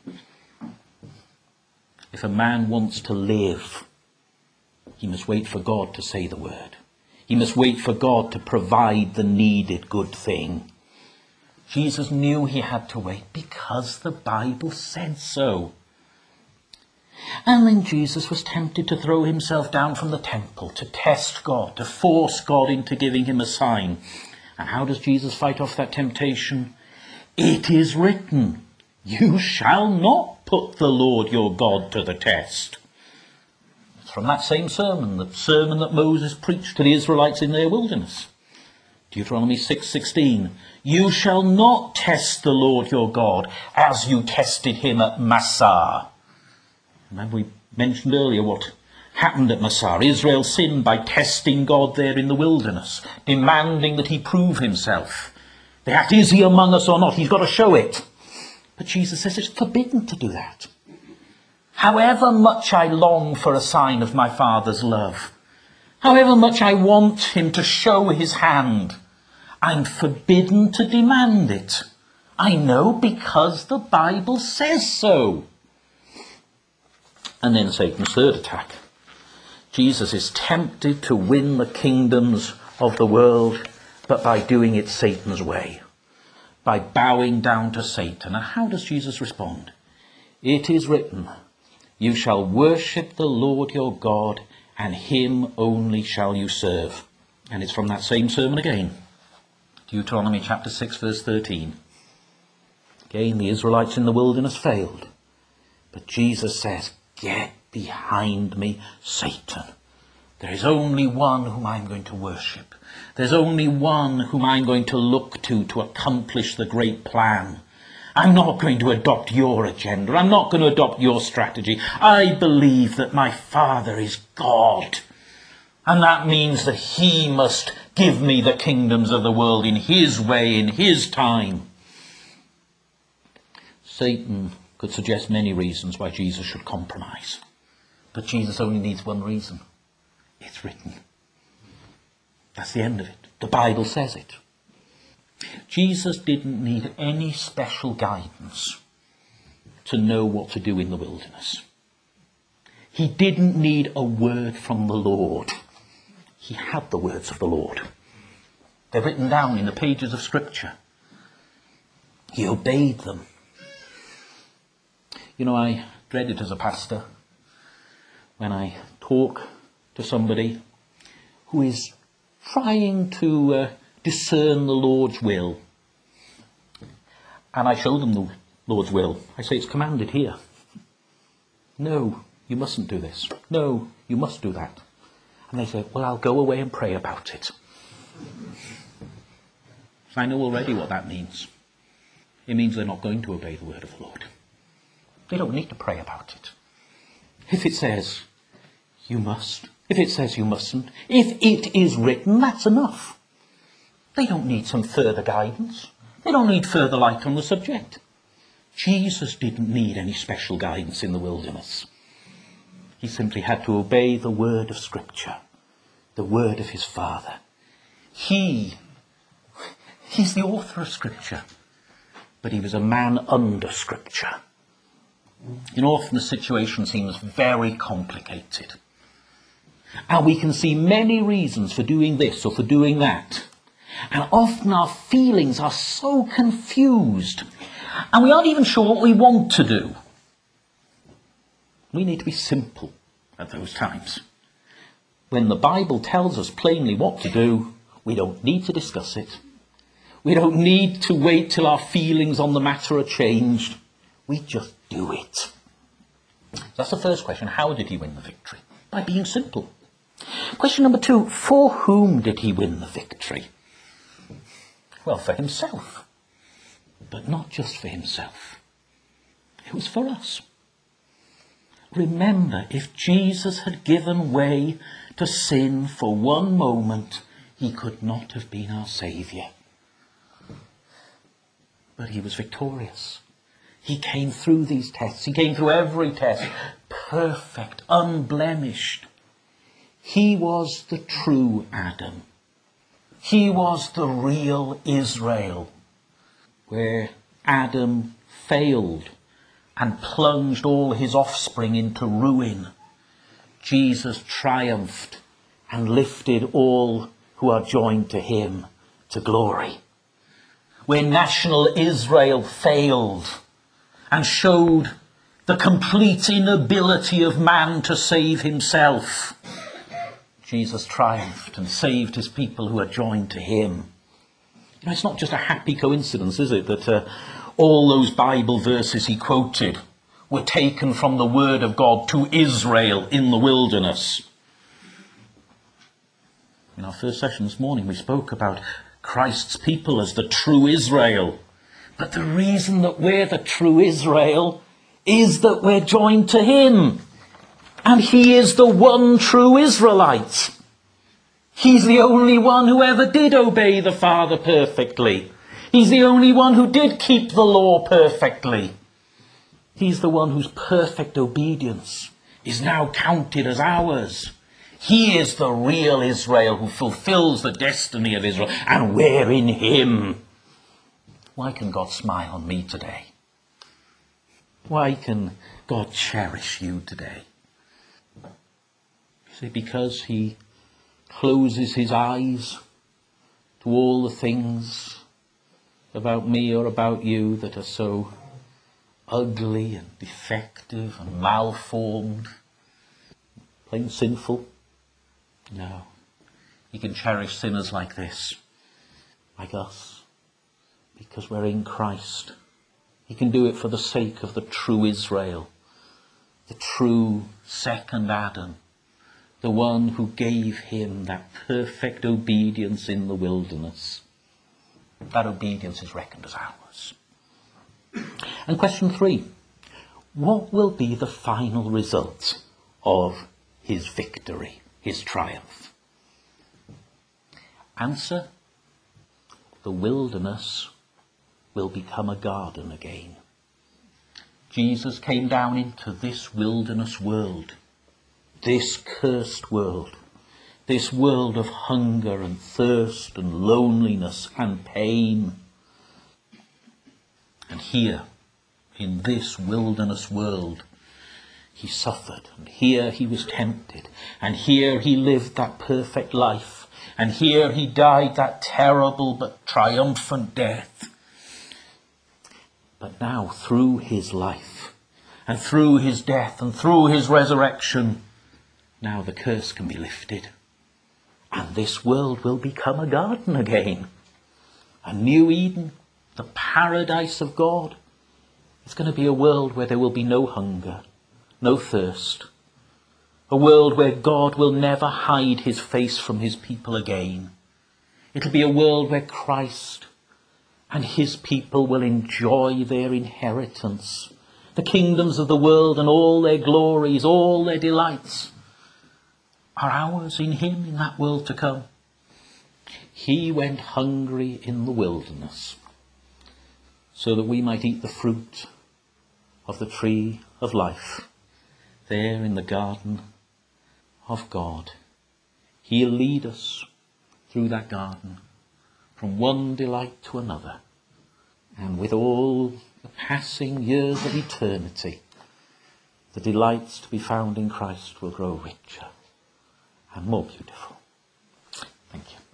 Speaker 1: If a man wants to live, he must wait for God to say the word. He must wait for God to provide the needed good thing. Jesus knew he had to wait because the Bible said so. And then Jesus was tempted to throw himself down from the temple, to test God, to force God into giving him a sign. And how does Jesus fight off that temptation? It is written, you shall not put the Lord your God to the test. It's from that same sermon, the sermon that Moses preached to the Israelites in their wilderness. Deuteronomy six sixteen. You shall not test the Lord your God as you tested him at Massah. Remember we mentioned earlier what happened at Massah. Israel sinned by testing God there in the wilderness, demanding that he prove himself. They asked, is he among us or not? He's got to show it. But Jesus says it's forbidden to do that. However much I long for a sign of my Father's love, however much I want him to show his hand, I'm forbidden to demand it. I know because the Bible says so. And then Satan's third attack. Jesus is tempted to win the kingdoms of the world, but by doing it Satan's way, by bowing down to Satan. And how does Jesus respond? It is written, you shall worship the Lord your God, and him only shall you serve. And it's from that same sermon again. Deuteronomy chapter six verse thirteen. Again, the Israelites in the wilderness failed. But Jesus says, get behind me, Satan. There is only one whom I'm going to worship. There's only one whom I'm going to look to to accomplish the great plan. I'm not going to adopt your agenda. I'm not going to adopt your strategy. I believe that my Father is God. And that means that he must give me the kingdoms of the world in his way, in his time. Satan could suggest many reasons why Jesus should compromise. But Jesus only needs one reason. It's written. That's the end of it. The Bible says it. Jesus didn't need any special guidance to know what to do in the wilderness. He didn't need a word from the Lord. He had the words of the Lord. They're written down in the pages of Scripture. He obeyed them. You know, I dread it as a pastor when I talk to somebody who is trying to uh, discern the Lord's will. And I show them the Lord's will. I say, it's commanded here. No, you mustn't do this. No, you must do that. And they say, well, I'll go away and pray about it. I know already what that means. It means they're not going to obey the word of the Lord. They don't need to pray about it. If it says, you must. If it says you mustn't. If it is written, that's enough. They don't need some further guidance. They don't need further light on the subject. Jesus didn't need any special guidance in the wilderness. He simply had to obey the word of Scripture, the word of his Father. He, he's the author of Scripture, but he was a man under Scripture. You know, often the situation seems very complicated. And we can see many reasons for doing this or for doing that. And often our feelings are so confused. And we aren't even sure what we want to do. We need to be simple at those times. When the Bible tells us plainly what to do, we don't need to discuss it. We don't need to wait till our feelings on the matter are changed. We just do it. So that's the first question. How did he win the victory? By being simple. Question number two. For whom did he win the victory? Well, for himself. But not just for himself. It was for us. Remember, if Jesus had given way to sin for one moment, he could not have been our Saviour. But he was victorious. He came through these tests. He came through every test. Perfect, unblemished. He was the true Adam. He was the real Israel, where Adam failed and plunged all his offspring into ruin. Jesus triumphed and lifted all who are joined to him to glory. Where national Israel failed and showed the complete inability of man to save himself, Jesus triumphed and saved his people who are joined to him. You know, it's not just a happy coincidence, is it, that uh, all those Bible verses he quoted were taken from the word of God to Israel in the wilderness. In our first session this morning, we spoke about Christ's people as the true Israel. But the reason that we're the true Israel is that we're joined to him. And he is the one true Israelite. He's the only one who ever did obey the Father perfectly. He's the only one who did keep the law perfectly. He's the one whose perfect obedience is now counted as ours. He is the real Israel who fulfills the destiny of Israel, and we're in him. Why can God smile on me today? Why can God cherish you today? You see, because he closes his eyes to all the things about me or about you that are so ugly and defective and malformed, plain sinful. No. He can cherish sinners like this, like us, because we're in Christ. He can do it for the sake of the true Israel, the true second Adam, the one who gave him that perfect obedience in the wilderness. That obedience is reckoned as ours. And question three, what will be the final result of his victory, his triumph? Answer, the wilderness will become a garden again. Jesus came down into this wilderness world, this cursed world, this world of hunger and thirst and loneliness and pain. And here, in this wilderness world, he suffered, and here he was tempted, and here he lived that perfect life, and here he died that terrible but triumphant death. But now, through his life, and through his death, and through his resurrection, now the curse can be lifted. And this world will become a garden again. A new Eden, the paradise of God. It's going to be a world where there will be no hunger, no thirst. A world where God will never hide his face from his people again. It'll be a world where Christ and his people will enjoy their inheritance. The kingdoms of the world and all their glories, all their delights are ours in him in that world to come. He went hungry in the wilderness so that we might eat the fruit of the tree of life there in the garden of God. He'll lead us through that garden from one delight to another, and with all the passing years of eternity, the delights to be found in Christ will grow richer and more beautiful. Thank you.